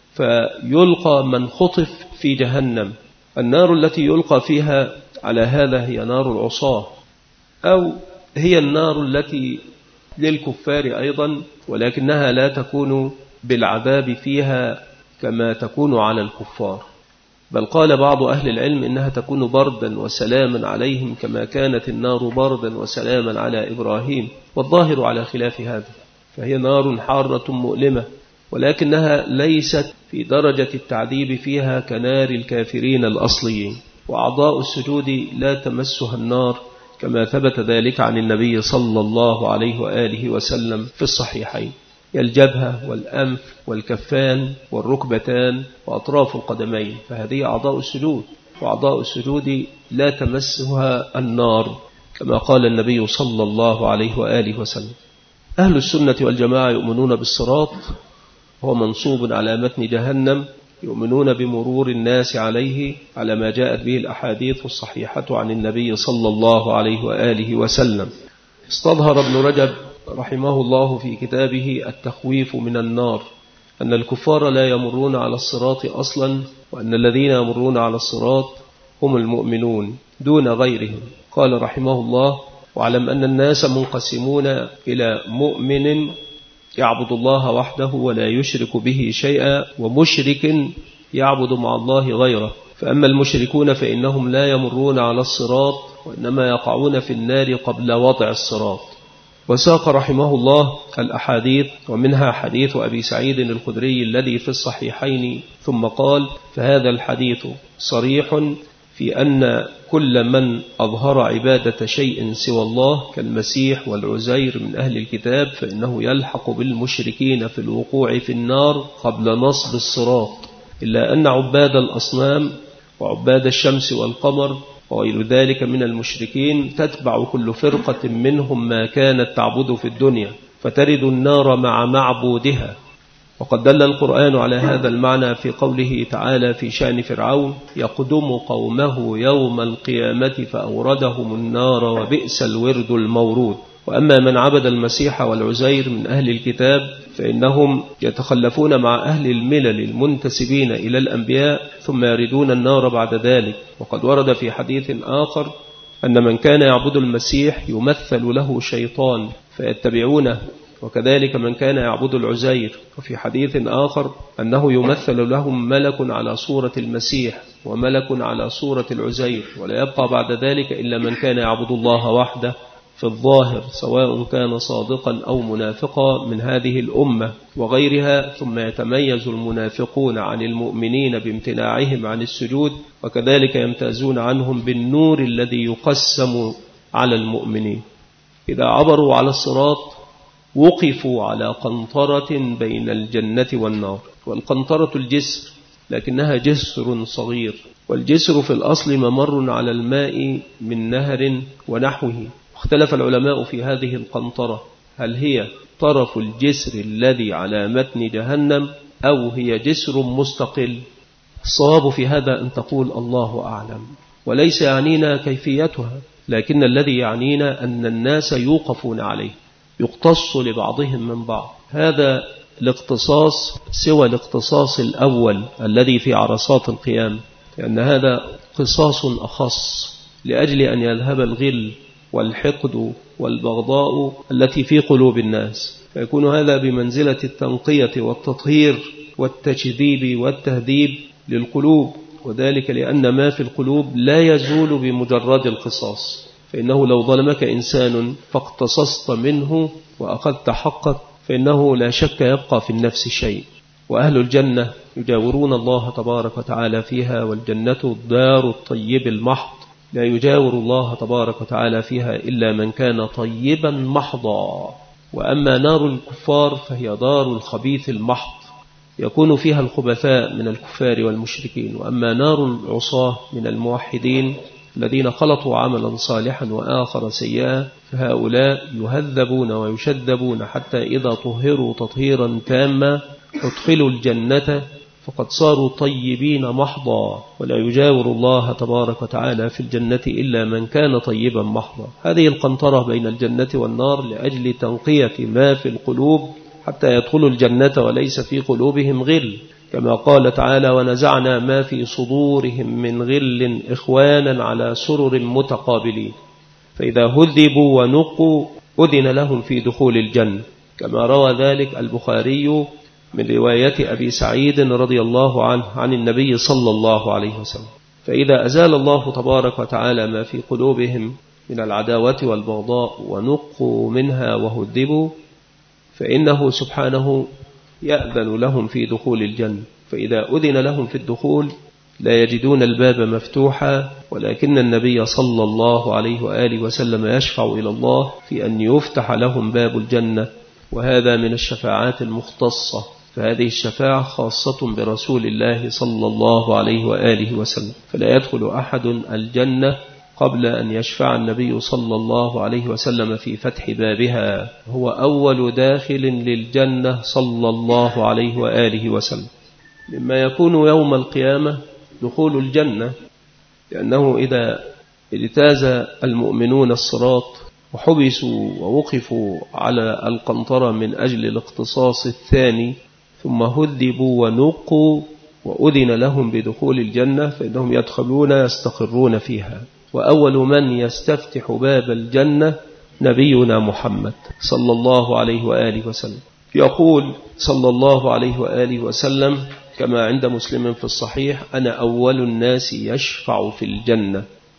فيلقى من خطف في جهنم. النار التي يلقى فيها على هذا هي نار العصاة، أو هي النار التي للكفار أيضا، ولكنها لا تكون بالعذاب فيها كما تكون على الكفار، بل قال بعض أهل العلم إنها تكون بردا وسلاما عليهم كما كانت النار بردا وسلاما على إبراهيم، والظاهر على خلاف هذا. فهي نار حارة مؤلمة، ولكنها ليست في درجة التعذيب فيها كنار الكافرين الأصليين، وأعضاء السجود لا تمسها النار كما ثبت ذلك عن النبي صلى الله عليه وآله وسلم في الصحيحين، الجبهة والأنف والكفان والركبتان وأطراف القدمين، فهذه أعضاء السجود، وأعضاء السجود لا تمسها النار كما قال النبي صلى الله عليه وآله وسلم. أهل السنة والجماعة يؤمنون بالصراط، هو منصوب على متن جهنم، يؤمنون بمرور الناس عليه على ما جاءت به الأحاديث الصحيحة عن النبي صلى الله عليه وآله وسلم. استظهر ابن رجب رحمه الله في كتابه التخويف من النار أن الكفار لا يمرون على الصراط أصلا، وأن الذين يمرون على الصراط هم المؤمنون دون غيرهم. قال رحمه الله: واعلم أن الناس منقسمون إلى مؤمن يعبد الله وحده ولا يشرك به شيئا، ومشرك يعبد مع الله غيره. فأما المشركون فإنهم لا يمرون على الصراط وإنما يقعون في النار قبل وضع الصراط. وساق رحمه الله الأحاديث، ومنها حديث أبي سعيد الخدري الذي في الصحيحين، ثم قال: فهذا الحديث صريح في أن كل من أظهر عبادة شيء سوى الله كالمسيح والعزير من أهل الكتاب فإنه يلحق بالمشركين في الوقوع في النار قبل نصب الصراط، إلا أن عباد الأصنام وعباد الشمس والقمر وغير ذلك من المشركين تتبع كل فرقة منهم ما كانت تعبد في الدنيا فترد النار مع معبودها. وقد دل القرآن على هذا المعنى في قوله تعالى في شأن فرعون: يقدم قومه يوم القيامة فأوردهم النار وبئس الورد المورود. وأما من عبد المسيح والعزير من أهل الكتاب فإنهم يتخلفون مع أهل الملل المنتسبين إلى الأنبياء ثم يردون النار بعد ذلك. وقد ورد في حديث آخر أن من كان يعبد المسيح يمثل له شيطان فيتبعونه، وكذلك من كان يعبد العزير. وفي حديث آخر أنه يمثل لهم ملك على صورة المسيح وملك على صورة العزير، ولا يبقى بعد ذلك إلا من كان يعبد الله وحده في الظاهر سواء كان صادقا أو منافقا من هذه الأمة وغيرها. ثم يتميز المنافقون عن المؤمنين بامتناعهم عن السجود، وكذلك يمتازون عنهم بالنور الذي يقسم على المؤمنين. إذا عبروا على الصراط وقفوا على قنطرة بين الجنة والنار. والقنطرة الجسر، لكنها جسر صغير، والجسر في الأصل ممر على الماء من نهر ونحوه. اختلف العلماء في هذه القنطرة، هل هي طرف الجسر الذي على متن جهنم أو هي جسر مستقل؟ الصواب في هذا أن تقول الله أعلم، وليس يعنينا كيفيتها، لكن الذي يعنينا أن الناس يوقفون عليه، يقتص لبعضهم من بعض. هذا الاقتصاص سوى الاقتصاص الأول الذي في عرصات القيامة، لأن هذا قصاص أخص لأجل أن يذهب الغل والحقد والبغضاء التي في قلوب الناس، فيكون هذا بمنزلة التنقية والتطهير والتجذيب والتهذيب للقلوب، وذلك لأن ما في القلوب لا يزول بمجرد القصاص. فإنه لو ظلمك إنسان فاقتصصت منه وأخذت حقك فإنه لا شك يبقى في النفس شيء. وأهل الجنة يجاورون الله تبارك وتعالى فيها، والجنة دار الطيب المحض، لا يجاور الله تبارك وتعالى فيها إلا من كان طيبا محضا. وأما نار الكفار فهي دار الخبيث المحض، يكون فيها الخبثاء من الكفار والمشركين. وأما نار العصاة من الموحدين الذين خلطوا عملا صالحا وآخر سيئا فهؤلاء يهذبون ويشذبون حتى إذا طهروا تطهيرا تاما ادخلوا الجنة فقد صاروا طيبين محضا، ولا يجاور الله تبارك وتعالى في الجنة إلا من كان طيبا محضا. هذه القنطرة بين الجنة والنار لأجل تنقية ما في القلوب حتى يدخلوا الجنة وليس في قلوبهم غل، كما قال تعالى: ونزعنا ما في صدورهم من غل إخوانا على سرر متقابلين، فإذا هذبوا ونقوا أذن لهم في دخول الجنة، كما روى ذلك البخاري من رواية أبي سعيد رضي الله عنه عن النبي صلى الله عليه وسلم. فإذا أزال الله تبارك وتعالى ما في قلوبهم من العداوة والبغضاء ونقوا منها وهذبوا فإنه سبحانه يأذن لهم في دخول الجنة. فإذا أذن لهم في الدخول لا يجدون الباب مفتوحا، ولكن النبي صلى الله عليه وآله وسلم يشفع إلى الله في أن يفتح لهم باب الجنة، وهذا من الشفاعات المختصة. فهذه الشفاعة خاصة برسول الله صلى الله عليه وآله وسلم، فلا يدخل أحد الجنة قبل أن يشفع النبي صلى الله عليه وسلم في فتح بابها، هو أول داخل للجنة صلى الله عليه وآله وسلم. مما يكون يوم القيامة دخول الجنة، لأنه إذا اجتاز المؤمنون الصراط وحبسوا ووقفوا على القنطرة من أجل الاقتصاص الثاني ثم هذبوا ونقوا وأذن لهم بدخول الجنة فإنهم يدخلون يستقرون فيها. وأول من يستفتح باب الجنة نبينا محمد صلى الله عليه وآله وسلم. يقول صلى الله عليه وآله وسلم كما عند مسلم في الصحيح: أنا أول الناس يشفع في الجنة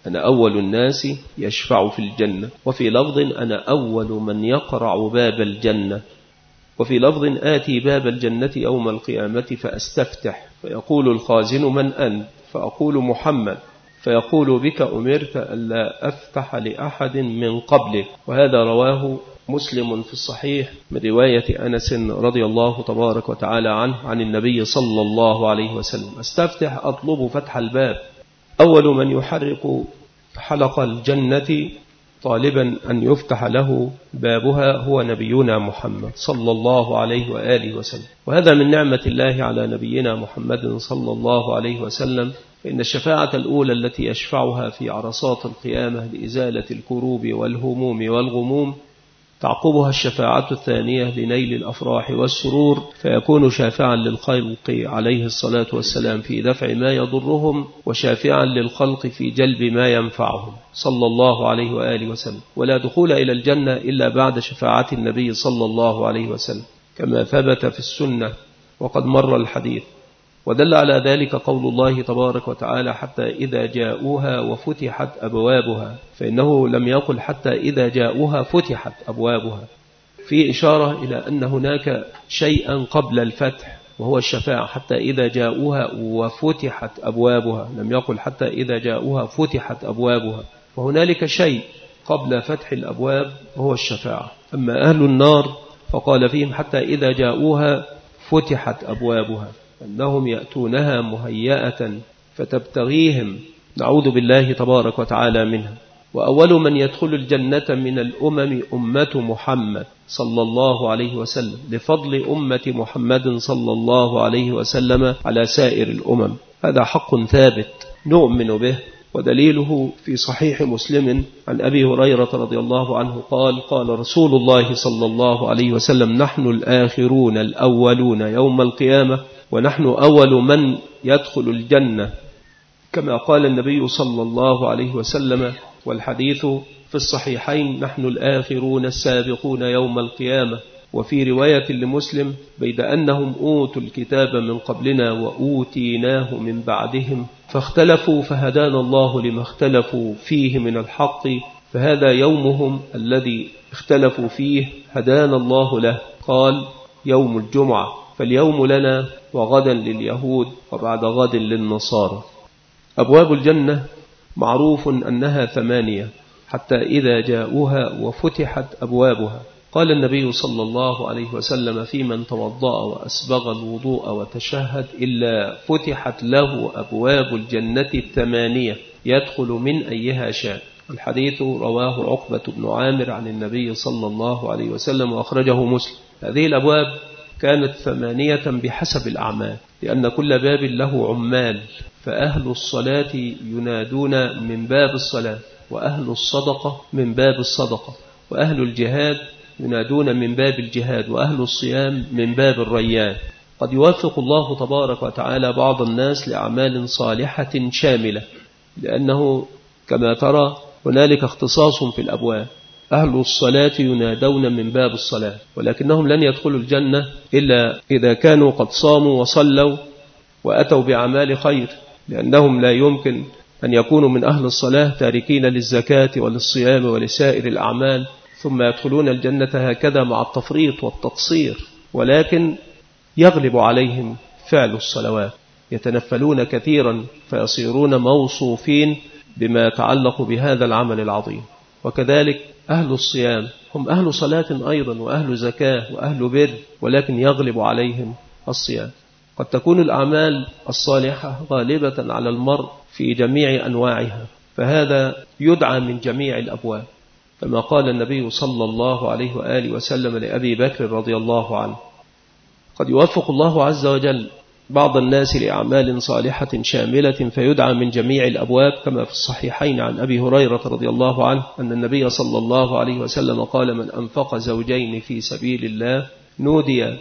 أنا أول الناس يشفع في الجنة، وفي لفظ أنا أول من يقرع باب الجنة، وفي لفظ آتي باب الجنة يوم القيامة فأستفتح، فيقول الخازن من أنت؟ فأقول محمد، فيقول بك أمرت ألا أفتح لأحد من قبلك. وهذا رواه مسلم في الصحيح من رواية أنس رضي الله تبارك وتعالى عنه عن النبي صلى الله عليه وسلم: أستفتح، أطلب فتح الباب. أول من يحرق حلق الجنة طالبا أن يفتح له بابها هو نبينا محمد صلى الله عليه وآله وسلم. وهذا من نعمة الله على نبينا محمد صلى الله عليه وسلم، فإن الشفاعة الأولى التي يشفعها في عرصات القيامة لإزالة الكروب والهموم والغموم تعقبها الشفاعة الثانية لنيل الأفراح والسرور، فيكون شافعا للخلق عليه الصلاة والسلام في دفع ما يضرهم، وشافعا للخلق في جلب ما ينفعهم صلى الله عليه وآله وسلم. ولا دخول إلى الجنة إلا بعد شفاعة النبي صلى الله عليه وسلم كما ثبت في السنة وقد مر الحديث. ودل على ذلك قول الله تبارك وتعالى: حتى إذا جاءوها وفتحت أبوابها، فإنه لم يقل حتى إذا جاءوها فتحت أبوابها، في إشارة إلى أن هناك شيئا قبل الفتح وهو الشفاعة، حتى إذا جاءوها وفتحت أبوابها، لم يقل حتى إذا جاءوها فتحت أبوابها، وهنالك شيء قبل فتح الأبواب وهو الشفاعة. أما أهل النار فقال فيهم حتى إذا جاءوها فتحت أبوابها، أنهم يأتونها مهيئة فتبتغيهم، نعوذ بالله تبارك وتعالى منها. وأول من يدخل الجنة من الأمم أمة محمد صلى الله عليه وسلم، لفضل أمة محمد صلى الله عليه وسلم على سائر الأمم. هذا حق ثابت نؤمن به، ودليله في صحيح مسلم عن أبي هريرة رضي الله عنه قال: قال رسول الله صلى الله عليه وسلم: نحن الآخرون الأولون يوم القيامة، ونحن أول من يدخل الجنة، كما قال النبي صلى الله عليه وسلم. والحديث في الصحيحين: نحن الآخرون السابقون يوم القيامة. وفي رواية لمسلم: بيد أنهم أوتوا الكتاب من قبلنا وأوتيناه من بعدهم فاختلفوا فهدانا الله لما اختلفوا فيه من الحق، فهذا يومهم الذي اختلفوا فيه هدانا الله له. قال: يوم الجمعة، فاليوم لنا وغدا لليهود وبعد غد للنصارى. أبواب الجنة معروف أنها 8، حتى إذا جاءوها وفتحت أبوابها. قال النبي صلى الله عليه وسلم: في من توضأ وأسبغ الوضوء وتشهد إلا فتحت له أبواب الجنة 8 يدخل من أيها شاء. الحديث رواه عقبة بن عامر عن النبي صلى الله عليه وسلم وأخرجه مسلم. هذه الأبواب كانت 8 بحسب الأعمال، لأن كل باب له عمال، فأهل الصلاة ينادون من باب الصلاة، وأهل الصدقة من باب الصدقة، وأهل الجهاد ينادون من باب الجهاد، وأهل الصيام من باب الريان. قد يوفق الله تبارك وتعالى بعض الناس لأعمال صالحة شاملة، لأنه كما ترى هنالك اختصاص في الأبواب. أهل الصلاة ينادون من باب الصلاة، ولكنهم لن يدخلوا الجنة إلا إذا كانوا قد صاموا وصلوا وأتوا بأعمال خير، لأنهم لا يمكن أن يكونوا من أهل الصلاة تاركين للزكاة وللصيام ولسائر الأعمال ثم يدخلون الجنة هكذا مع التفريط والتقصير، ولكن يغلب عليهم فعل الصلوات، يتنفلون كثيرا فيصيرون موصوفين بما يتعلق بهذا العمل العظيم. وكذلك أهل الصيام هم أهل صلاة أيضا وأهل زكاة وأهل بر، ولكن يغلب عليهم الصيام. قد تكون الأعمال الصالحة غالبة على المرء في جميع أنواعها، فهذا يدعى من جميع الأبواب، كما قال النبي صلى الله عليه وآله وسلم لأبي بكر رضي الله عنه: قد يوفق الله عز وجل بعض الناس لأعمال صالحة شاملة فيدعى من جميع الأبواب، كما في الصحيحين عن أبي هريرة رضي الله عنه أن النبي صلى الله عليه وسلم قال: من أنفق زوجين في سبيل الله نودي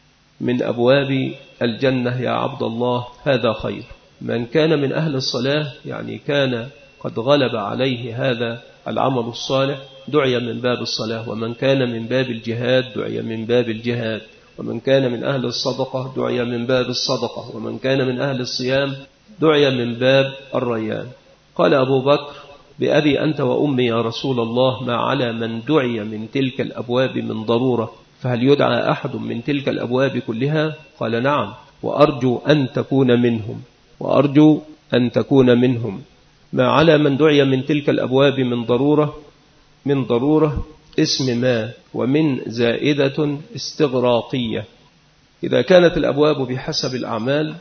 من أبواب الجنة يا عبد الله هذا خير. من كان من أهل الصلاة، يعني كان قد غلب عليه هذا العمل الصالح، دعي من باب الصلاة. ومن كان من باب الجهاد دعي من باب الجهاد. ومن كان من أهل الصدقة دعي من باب الصدقة. ومن كان من أهل الصيام دعي من باب الريان. قال أبو بكر بأبي أنت وأمي يا رسول الله ما على من دعي من تلك الأبواب من ضرورة، فهل يدعى أحد من تلك الأبواب كلها؟ قال نعم، وأرجو أن تكون منهم. ما على من دعي من تلك الأبواب من ضرورة اسم ما، ومن زائدة استغراقية. إذا كانت الأبواب بحسب الأعمال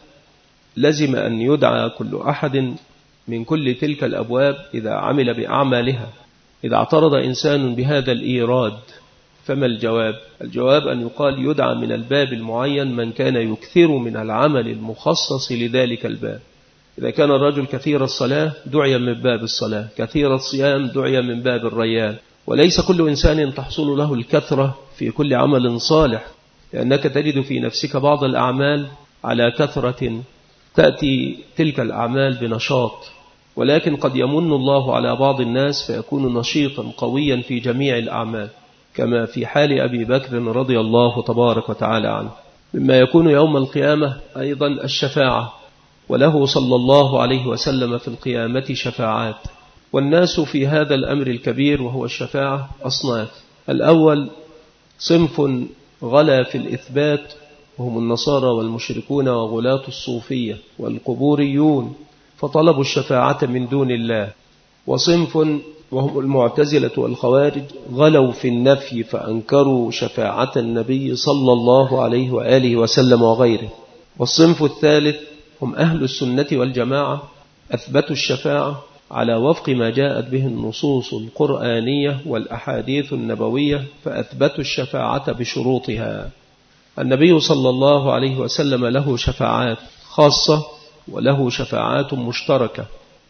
لزم أن يدعى كل أحد من كل تلك الأبواب إذا عمل بأعمالها. إذا اعترض إنسان بهذا الإيراد فما الجواب؟ الجواب أن يقال يدعى من الباب المعين من كان يكثر من العمل المخصص لذلك الباب. إذا كان الرجل كثير الصلاة دعي من باب الصلاة، كثير الصيام دعي من باب الريان. وليس كل إنسان تحصل له الكثرة في كل عمل صالح، لأنك تجد في نفسك بعض الأعمال على كثرة تأتي تلك الأعمال بنشاط، ولكن قد يمن الله على بعض الناس فيكون نشيطا قويا في جميع الأعمال، كما في حال أبي بكر رضي الله تبارك وتعالى عنه. مما يكون يوم القيامة أيضا الشفاعة، وله صلى الله عليه وسلم في القيامة شفاعات. والناس في هذا الأمر الكبير وهو الشفاعة أصناف. الأول صنف غلا في الإثبات، وهم النصارى والمشركون وغلاة الصوفية والقبوريون، فطلبوا الشفاعة من دون الله. وصنف وهم المعتزلة والخوارج غلوا في النفي فأنكروا شفاعة النبي صلى الله عليه وآله وسلم وغيره. والصنف الثالث هم أهل السنة والجماعة، أثبتوا الشفاعة على وفق ما جاءت به النصوص القرآنية والأحاديث النبوية، فأثبتوا الشفاعة بشروطها. النبي صلى الله عليه وسلم له شفاعات خاصة وله شفاعات مشتركة.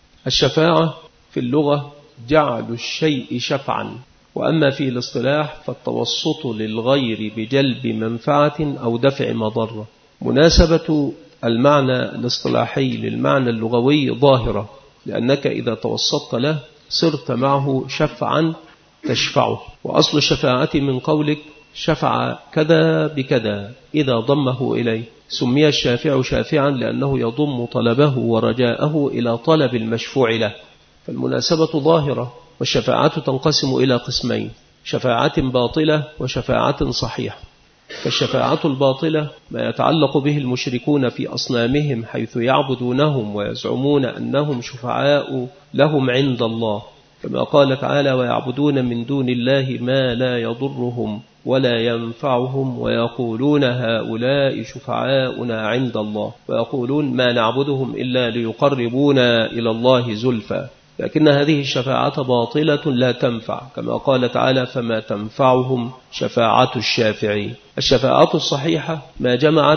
الشفاعة في اللغة جعل الشيء شفعا، وأما في الاصطلاح فالتوسط للغير بجلب منفعة أو دفع مضرة. مناسبة المعنى الاصطلاحي للمعنى اللغوي ظاهرة، لأنك إذا توسطت له صرت معه شفعا تشفعه. وأصل الشفاعة من قولك شفع كذا بكذا إذا ضمه إليه. سمي الشافع شافعا لأنه يضم طلبه ورجاءه إلى طلب المشفوع له، فالمناسبة ظاهرة. والشفاعة تنقسم إلى قسمين: شفاعة باطلة وشفاعة صحيحة. فالشفاعة الباطلة ما يتعلق به المشركون في أصنامهم، حيث يعبدونهم ويزعمون أنهم شفعاء لهم عند الله، كما قال تعالى: ويعبدون من دون الله ما لا يضرهم ولا ينفعهم ويقولون هؤلاء شفعاؤنا عند الله، ويقولون ما نعبدهم إلا ليقربونا إلى الله زلفى. لكن هذه الشفاعة باطلة لا تنفع، كما قال تعالى: فما تنفعهم شفاعة الشافعين. الشفاعة الصحيحة ما جمعت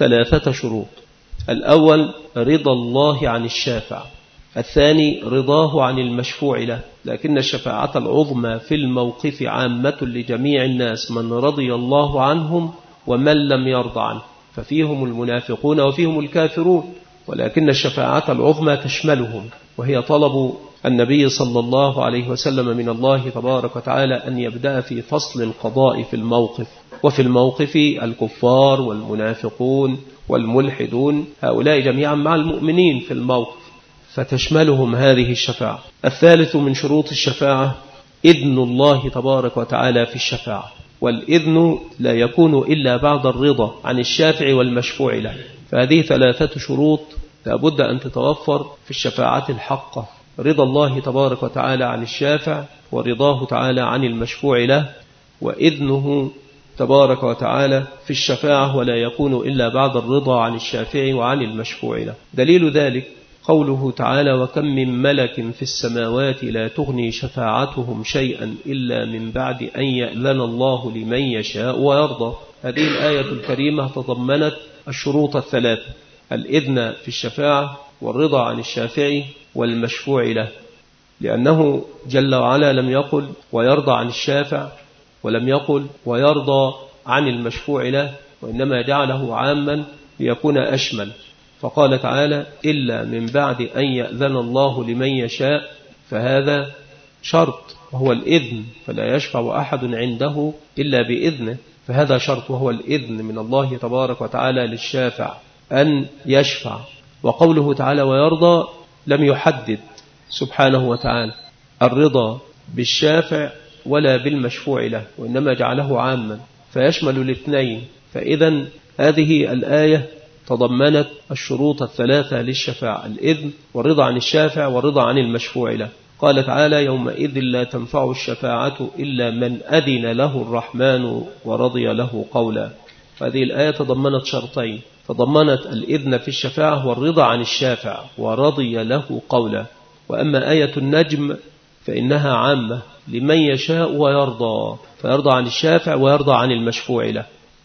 3 شروط: الأول رضا الله عن الشافع، الثاني رضاه عن المشفوع له. لكن الشفاعة العظمى في الموقف عامة لجميع الناس، من رضي الله عنهم ومن لم يرضى عنه، ففيهم المنافقون وفيهم الكافرون. ولكن الشفاعة العظمى تشملهم، وهي طلب النبي صلى الله عليه وسلم من الله تبارك وتعالى أن يبدأ في فصل القضاء في الموقف. وفي الموقف الكفار والمنافقون والملحدون، هؤلاء جميعا مع المؤمنين في الموقف، فتشملهم هذه الشفاعة. الثالث من شروط الشفاعة إذن الله تبارك وتعالى في الشفاعة، والإذن لا يكون إلا بعد الرضا عن الشافع والمشفوع له. فهذه 3 شروط لابد أن تتوفر في الشفاعة الحقة: رضا الله تبارك وتعالى عن الشافع، ورضاه تعالى عن المشفوع له، وإذنه تبارك وتعالى في الشفاعة، ولا يكون إلا بعد الرضا عن الشافع وعن المشفوع له. دليل ذلك قوله تعالى: وكم من ملك في السماوات لا تغني شفاعتهم شيئا إلا من بعد أن يأذن الله لمن يشاء ويرضى. هذه الآية الكريمة تضمنت الشروط 3: الإذن في الشفاعة، والرضا عن الشافع، والمشفوع له. لأنه جل وعلا لم يقل ويرضى عن الشافع، ولم يقل ويرضى عن المشفوع له، وإنما جعله عاما ليكون أشمل. فقال تعالى: إلا من بعد أن يأذن الله لمن يشاء، فهذا شرط وهو الإذن، فلا يشفع أحد عنده إلا بإذنه، فهذا شرط وهو الإذن من الله تبارك وتعالى للشافع أن يشفع. وقوله تعالى ويرضى لم يحدد سبحانه وتعالى، الرضا بالشافع ولا بالمشفوع له، وإنما جعله عاما فيشمل الاثنين. فإذا هذه الآية تضمنت الشروط الثلاثة للشفاعة: الإذن والرضا عن الشافع والرضا عن المشفوع له. قال تعالى: يومئذ لا تنفع الشفاعة إلا من أذن له الرحمن ورضي له قولا. هذه الآية تضمنت شرطين، تضمنت الإذن في الشفاعة والرضا عن الشافع ورضي له قولا. وأما آية النجم فإنها عامة لمن يشاء ويرضى، فيرضى عن الشافع ويرضى عن المشفوع له.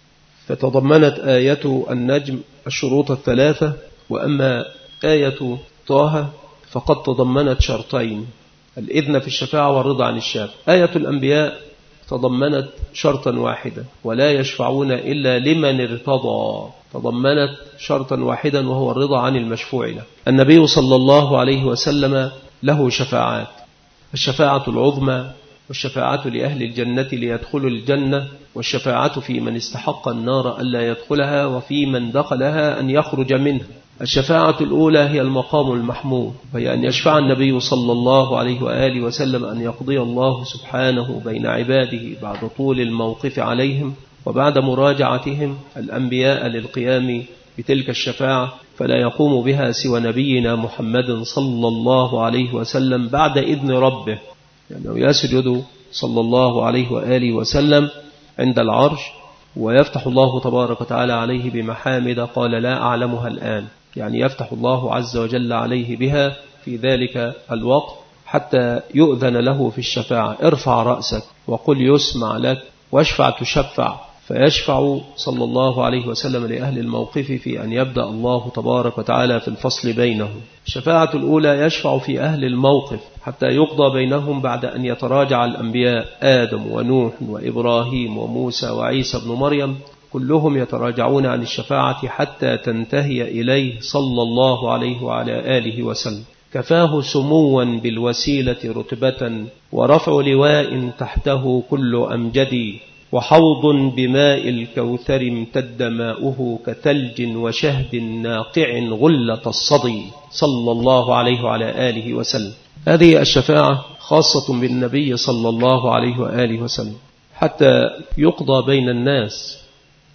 فتضمنت آية النجم الشروط الثلاثة. وأما آية طه فقد تضمنت شرطين: الإذن في الشفاعة والرضا عن الشافع. آية الأنبياء تضمنت شرطا واحدا: ولا يشفعون إلا لمن ارتضى، تضمنت شرطا واحدا وهو الرضا عن المشفوع له. النبي صلى الله عليه وسلم له شفاعات: الشفاعة العظمى، والشفاعة لأهل الجنة ليدخلوا الجنة، والشفاعة في من استحق النار ألا يدخلها، وفي من دخلها أن يخرج منها. الشفاعة الأولى هي المقام المحمود، وهي أن يشفع النبي صلى الله عليه وآله وسلم أن يقضي الله سبحانه بين عباده بعد طول الموقف عليهم وبعد مراجعتهم الأنبياء للقيام بتلك الشفاعة، فلا يقوم بها سوى نبينا محمد صلى الله عليه وسلم بعد إذن ربه، لأنه يسجد صلى الله عليه وآله وسلم عند العرش، ويفتح الله تبارك وتعالى عليه بمحامد قال لا أعلمها الآن، يعني يفتح الله عز وجل عليه بها في ذلك الوقت حتى يؤذن له في الشفاعة: ارفع رأسك وقل يسمع لك واشفع تشفع. فيشفع صلى الله عليه وسلم لأهل الموقف في أن يبدأ الله تبارك وتعالى في الفصل بينهم. الشفاعة الأولى يشفع في أهل الموقف حتى يقضى بينهم بعد أن يتراجع الأنبياء آدم ونوح وإبراهيم وموسى وعيسى بن مريم، كلهم يتراجعون عن الشفاعة حتى تنتهي إليه صلى الله عليه وعلى آله وسلم. كفاه سموا بالوسيلة رتبة، ورفع لواء تحته كل أمجد، وحوض بماء الكوثر امتد ماؤه كثلج وشهد ناقع غلة الصدي، صلى الله عليه وعلى آله وسلم. هذه الشفاعة خاصة بالنبي صلى الله عليه وآله وسلم حتى يقضى بين الناس،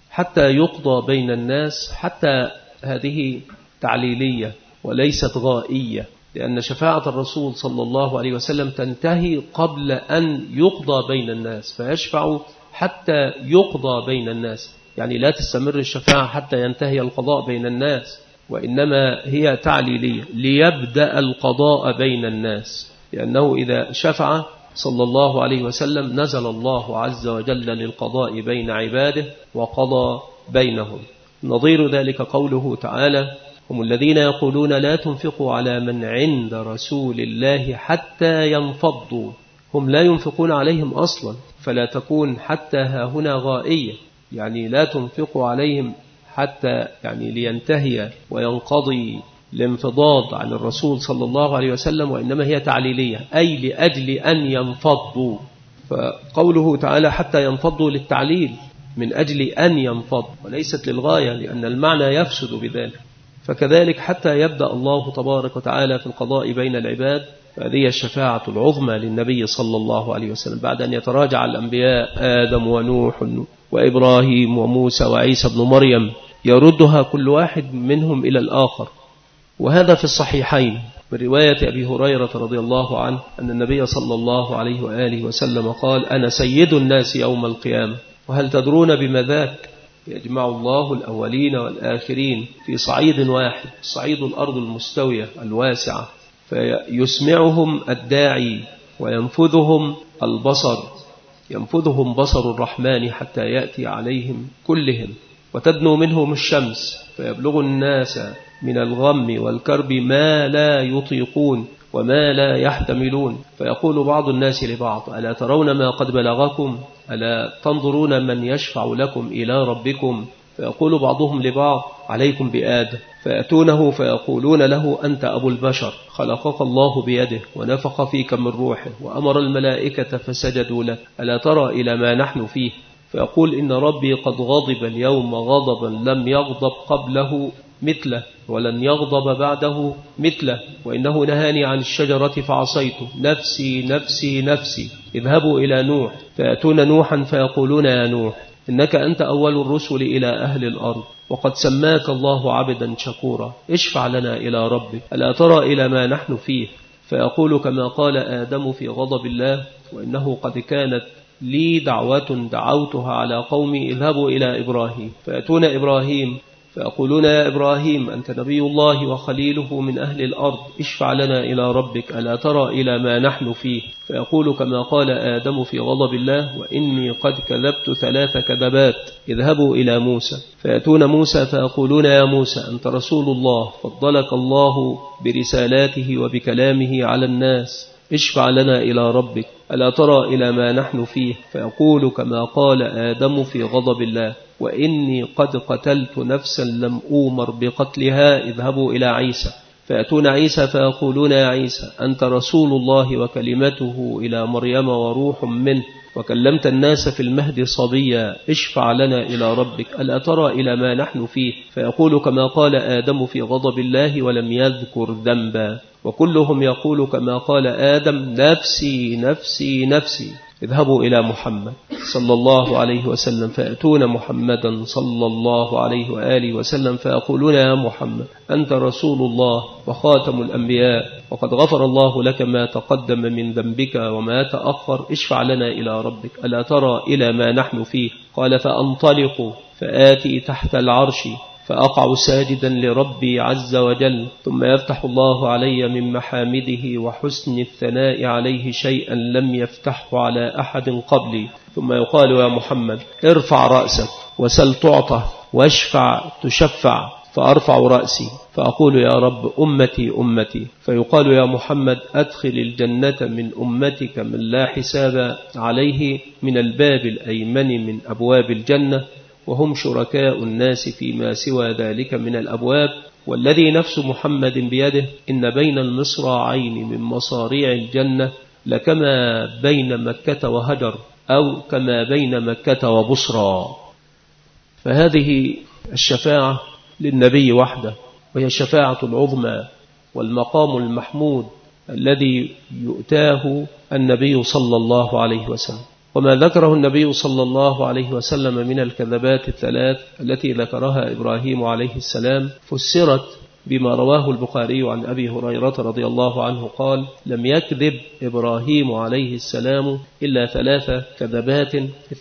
حتى هذه تعليلية وليست غائية، لأن شفاعة الرسول صلى الله عليه وسلم تنتهي قبل أن يقضى بين الناس، فيشفع حتى يقضى بين الناس، يعني لا تستمر الشفاعة حتى ينتهي القضاء بين الناس، وإنما هي تعليلية ليبدأ القضاء بين الناس، لأنه إذا شفع صلى الله عليه وسلم نزل الله عز وجل للقضاء بين عباده وقضى بينهم. نظير ذلك قوله تعالى: هم الذين يقولون لا تنفقوا على من عند رسول الله حتى ينفضوا. هم لا ينفقون عليهم أصلا، فلا تكون حتى هنا غائية، يعني لا تنفقوا عليهم حتى يعني لينتهي وينقضي الانفضاض عن الرسول صلى الله عليه وسلم، وإنما هي تعليلية أي لأجل أن ينفضوا. فقوله تعالى حتى ينفضوا للتعليل من أجل أن ينفض وليست للغاية، لأن المعنى يفسد بذلك. فكذلك حتى يبدأ الله تبارك وتعالى في القضاء بين العباد، هذه الشفاعة العظمى للنبي صلى الله عليه وسلم بعد أن يتراجع الأنبياء آدم ونوح وإبراهيم وموسى وعيسى بن مريم، يردها كل واحد منهم إلى الآخر. وهذا في الصحيحين من رواية أبي هريرة رضي الله عنه أن النبي صلى الله عليه وآله وسلم قال: أنا سيد الناس يوم القيامة، وهل تدرون بما ذاك؟ يجمع الله الأولين والآخرين في صعيد واحد، صعيد الأرض المستوية الواسعة، فيسمعهم الداعي وينفذهم البصر، ينفذهم بصر الرحمن حتى يأتي عليهم كلهم، وتدنو منهم الشمس فيبلغ الناس من الغم والكرب ما لا يطيقون وما لا يحتملون، فيقول بعض الناس لبعض: ألا ترون ما قد بلغكم؟ ألا تنظرون من يشفع لكم إلى ربكم؟ فيقول بعضهم لبعض: عليكم بآدم. فيأتونه فيقولون له: أنت أبو البشر، خلقك الله بيده ونفخ فيك من روحه وأمر الملائكة فسجدوا لك، ألا ترى إلى ما نحن فيه؟ فيقول: إن ربي قد غضب اليوم غضبا لم يغضب قبله مثله ولن يغضب بعده مثله، وإنه نهاني عن الشجرة فعصيته، نفسي نفسي نفسي. اذهبوا إلى نوح فيأتون نوحا فيقولون يا نوح إنك أنت أول الرسل إلى أهل الأرض، وقد سماك الله عبدا شكورا، اشفع لنا إلى ربك، ألا ترى إلى ما نحن فيه؟ فيقول كما قال آدم في غضب الله، وإنه قد كانت لي دعوة دعوتها على قومي، اذهبوا إلى إبراهيم فيأتون إبراهيم فيقولون يا إبراهيم أنت نبي الله وخليله من أهل الأرض، اشفع لنا إلى ربك، ألا ترى إلى ما نحن فيه؟ فيقول كما قال آدم في غضب الله، وإني قد كذبت 3 كذبات، اذهبوا إلى موسى فيأتون موسى فيقولون يا موسى أنت رسول الله، فضلك الله برسالاته وبكلامه على الناس، اشفع لنا إلى ربك، ألا ترى إلى ما نحن فيه؟ فيقول كما قال آدم في غضب الله، وإني قد قتلت نفسا لم أومر بقتلها، اذهبوا إلى عيسى فيأتون عيسى فيقولون يا عيسى أنت رسول الله وكلمته إلى مريم وروح منه، وكلمت الناس في المهد صبيا، اشفع لنا إلى ربك، ألا ترى إلى ما نحن فيه؟ فيقول كما قال آدم في غضب الله ولم يذكر ذنبا. وكلهم يقول كما قال آدم نفسي نفسي نفسي. اذهبوا إلى محمد صلى الله عليه وسلم فيأتون محمدا صلى الله عليه وآله وسلم فيقولون يا محمد أنت رسول الله وخاتم الأنبياء، وقد غفر الله لك ما تقدم من ذنبك وما تأخر، اشفع لنا إلى ربك، ألا ترى إلى ما نحن فيه؟ قال فأنطلق فآتي تحت العرش فأقع ساجدا لربي عز وجل، ثم يفتح الله علي من محامده وحسن الثناء عليه شيئا لم يفتحه على أحد قبلي، ثم يقال يا محمد ارفع رأسك وسل تعطى واشفع تشفع، فأرفع رأسي فأقول يا رب أمتي أمتي، فيقال يا محمد أدخل الجنة من أمتك من لا حساب عليه من الباب الأيمن من أبواب الجنة، وهم شركاء الناس فيما سوى ذلك من الأبواب، والذي نفس محمد بيده إن بين المصراعين من مصاريع الجنة لكما بين مكة وهجر، أو كما بين مكة وبصرى. فهذه الشفاعة للنبي وحده، وهي الشفاعة العظمى والمقام المحمود الذي يؤتاه النبي صلى الله عليه وسلم. وما ذكره النبي صلى الله عليه وسلم من الكذبات الثلاث التي ذكرها إبراهيم عليه السلام فسرت بما رواه البخاري عن أبي هريرة رضي الله عنه قال لم يكذب إبراهيم عليه السلام إلا 3 كذبات،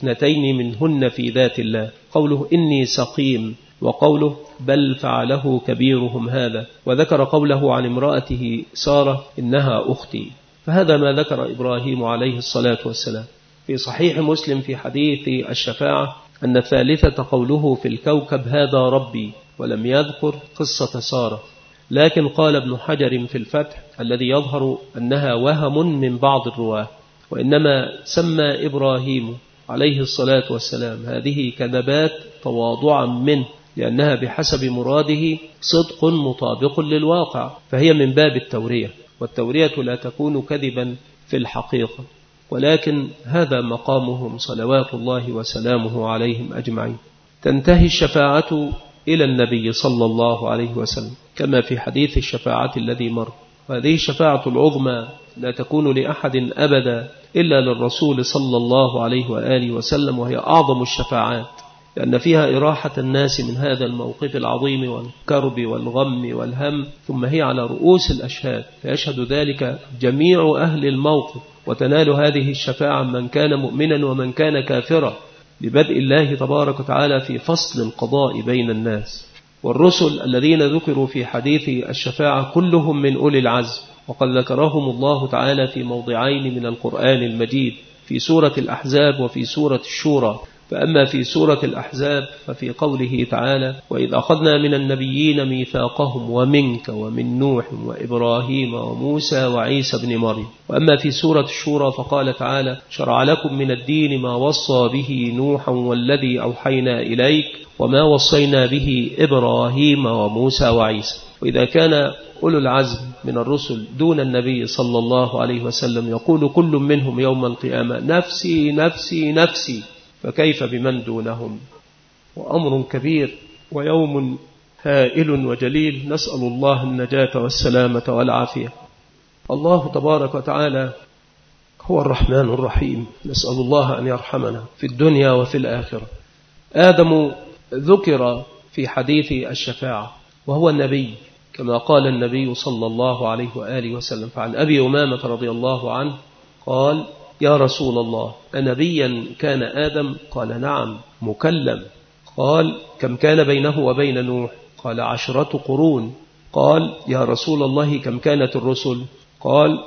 2 منهن في ذات الله، قوله إني سقيم، وقوله بل فعله كبيرهم هذا، وذكر قوله عن امرأته سارة إنها أختي. فهذا ما ذكر إبراهيم عليه الصلاة والسلام. في صحيح مسلم في حديث الشفاعة أن الثالثة قوله في الكوكب هذا ربي، ولم يذكر قصة سارة، لكن قال ابن حجر في الفتح الذي يظهر أنها وهم من بعض الرواة، وإنما سمى إبراهيم عليه الصلاة والسلام هذه كذبات تواضعا منه، لأنها بحسب مراده صدق مطابق للواقع، فهي من باب التورية، والتورية لا تكون كذبا في الحقيقة، ولكن هذا مقامهم صلوات الله وسلامه عليهم أجمعين. تنتهي الشفاعة إلى النبي صلى الله عليه وسلم كما في حديث الشفاعة الذي مر، وهذه الشفاعة العظمى لا تكون لأحد أبدا إلا للرسول صلى الله عليه وآله وسلم، وهي أعظم الشفاعات لأن فيها إراحة الناس من هذا الموقف العظيم والكرب والغم والهم، ثم هي على رؤوس الأشهاد فيشهد ذلك جميع أهل الموقف، وتنال هذه الشفاعة من كان مؤمنا ومن كان كافرا، لبدء الله تبارك وتعالى في فصل القضاء بين الناس. والرسل الذين ذكروا في حديث الشفاعة كلهم من أولي العزم، وقد ذكرهم الله تعالى في موضعين من القرآن المجيد، في سورة الأحزاب وفي سورة الشورى. فأما في سورة الأحزاب ففي قوله تعالى وإذ أخذنا من النبيين ميثاقهم ومنك ومن نوح وإبراهيم وموسى وعيسى بن مريم. وأما في سورة الشورى فقال تعالى شرع لكم من الدين ما وصى به نوحا والذي أوحينا إليك وما وصينا به إبراهيم وموسى وعيسى. وإذا كان أولو العزم من الرسل دون النبي صلى الله عليه وسلم يقول كل منهم يوم القيامة نفسي نفسي نفسي، فكيف بمن دونهم؟ وأمر كبير ويوم هائل وجليل، نسأل الله النجاة والسلامة والعافية. الله تبارك وتعالى هو الرحمن الرحيم، نسأل الله أن يرحمنا في الدنيا وفي الآخرة. آدم ذكر في حديث الشفاعة وهو النبي، كما قال النبي صلى الله عليه وآله وسلم. فعن أبي أمامة رضي الله عنه قال: يا رسول الله، أنبيا كان آدم؟ قال: نعم، مكلم. قال: كم كان بينه وبين نوح؟ قال: 10 قرون. قال: يا رسول الله، كم كانت الرسل؟ قال: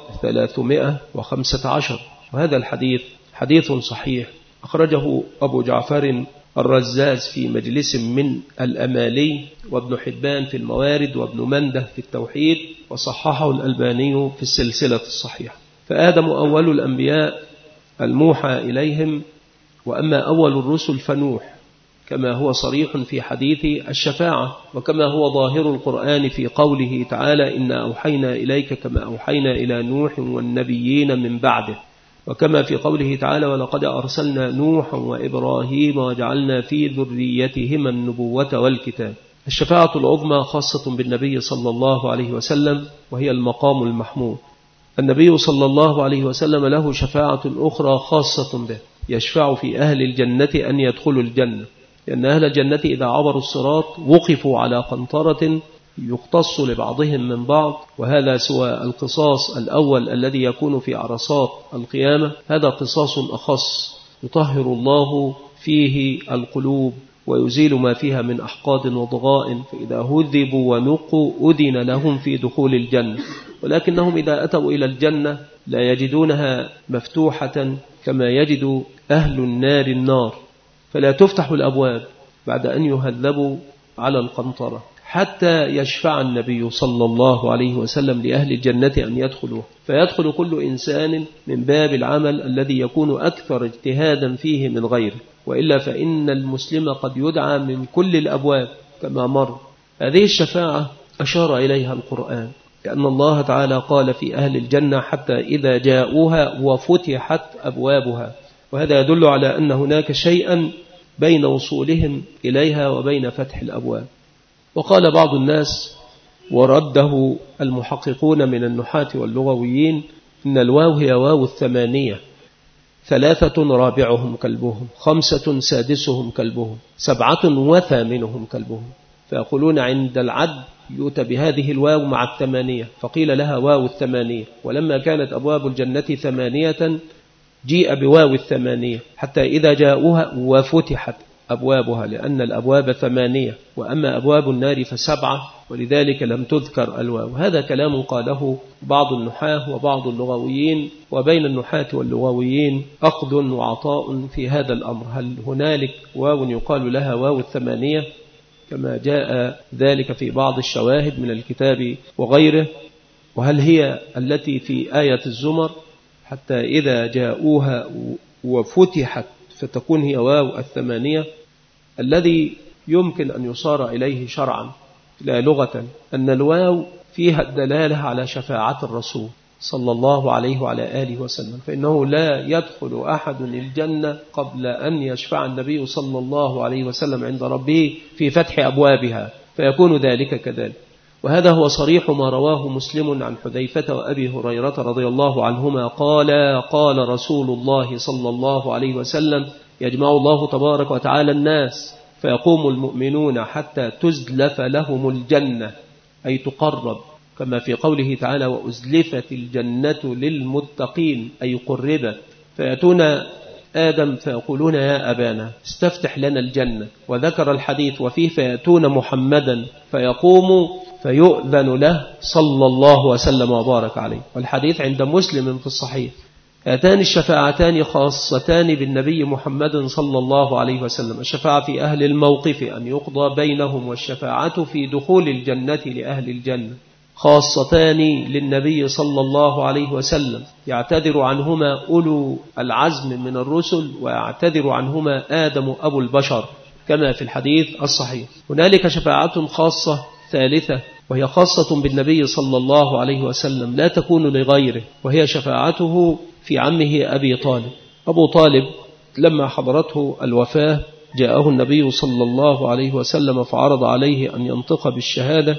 315. وهذا الحديث حديث صحيح، أخرجه أبو جعفر الرزاز في مجلس من الأمالي، وابن حبان في الموارد، وابن منده في التوحيد، وصححه الألباني في السلسلة الصحيحة. فآدم أول الأنبياء الموحى إليهم، وأما أول الرسل فنوح، كما هو صريح في حديث الشفاعة، وكما هو ظاهر القرآن في قوله تعالى: إنا أوحينا إليك كما أوحينا إلى نوح والنبيين من بعده، وكما في قوله تعالى: ولقد أرسلنا نوحا وإبراهيم وجعلنا في ذريتهما النبوة والكتاب. الشفاعة العظمى خاصة بالنبي صلى الله عليه وسلم، وهي المقام المحمود. النبي صلى الله عليه وسلم له شفاعة أخرى خاصة به، يشفع في أهل الجنة أن يدخلوا الجنة، لأن أهل الجنة إذا عبروا الصراط وقفوا على قنطرة يقتص لبعضهم من بعض، وهذا سوى القصاص الأول الذي يكون في عرصات القيامة، هذا قصاص أخص يطهر الله فيه القلوب ويزيل ما فيها من أحقاد وضغائن، فإذا هذبوا ونقوا أذن لهم في دخول الجنة. ولكنهم إذا أتوا إلى الجنة لا يجدونها مفتوحة كما يجد أهل النار النار، فلا تفتح الأبواب بعد أن يهذبوا على القنطرة حتى يشفع النبي صلى الله عليه وسلم لأهل الجنة أن يدخلوا، فيدخل كل إنسان من باب العمل الذي يكون أكثر اجتهادا فيه من غيره، وإلا فإن المسلم قد يدعى من كل الأبواب كما مر. هذه الشفاعة أشار إليها القرآن، لأن الله تعالى قال في أهل الجنة: حتى إذا جاءوها وفتحت أبوابها. وهذا يدل على أن هناك شيئا بين وصولهم إليها وبين فتح الأبواب. وقال بعض الناس ورده المحققون من النحاة واللغويين: إن الواو هي واو الثمانية، 3 رابعهم كلبهم، 5 سادسهم كلبهم، 7 وثامنهم كلبهم. فيقولون عند العد يؤتى بهذه الواو مع 8، فقيل لها واو 8، ولما كانت أبواب الجنة 8 جيء بواو 8 حتى إذا جاءوها وفتحت أبوابها، لأن الأبواب 8، وأما أبواب النار ف7، ولذلك لم تذكر الواو. هذا كلام قاله بعض النحاة وبعض اللغويين، وبين النحاة واللغويين أخذ وعطاء في هذا الأمر. هل هنالك واو يقال لها واو 8 كما جاء ذلك في بعض الشواهد من الكتاب وغيره؟ وهل هي التي في آية الزمر حتى إذا جاءوها وفتحت فتكون هي واو 8؟ الذي يمكن أن يصار إليه شرعا لا لغة أن الواو فيها الدلالة على شفاعة الرسول صلى الله عليه وعلى آله وسلم، فإنه لا يدخل أحد الجنة قبل أن يشفع النبي صلى الله عليه وسلم عند ربه في فتح أبوابها، فيكون ذلك كذلك. وهذا هو صريح ما رواه مسلم عن حذيفة وأبي هريرة رضي الله عنهما قال: قال رسول الله صلى الله عليه وسلم: يجمع الله تبارك وتعالى الناس فيقوم المؤمنون حتى تزلف لهم الجنة، أي تقرب، كما في قوله تعالى: وأزلفت الجنة للمتقين، أي قربت. فيأتون آدم فيقولون: يا أبانا استفتح لنا الجنة. وذكر الحديث وفيه: فيأتون محمدا فيقوم فيؤذن له صلى الله وسلم وبارك عليه. والحديث عند مسلم في الصحيح. هاتان الشفاعتان خاصتان بالنبي محمد صلى الله عليه وسلم: الشفاعة في أهل الموقف أن يقضى بينهم، والشفاعة في دخول الجنة لأهل الجنة، خاصتان للنبي صلى الله عليه وسلم، يعتذر عنهما أولو العزم من الرسل، ويعتذر عنهما آدم أبو البشر كما في الحديث الصحيح. هنالك شفاعة خاصة ثالثة، وهي خاصة بالنبي صلى الله عليه وسلم لا تكون لغيره، وهي شفاعته في عمه أبي طالب. أبو طالب لما حضرته الوفاة جاءه النبي صلى الله عليه وسلم فعرض عليه أن ينطق بالشهادة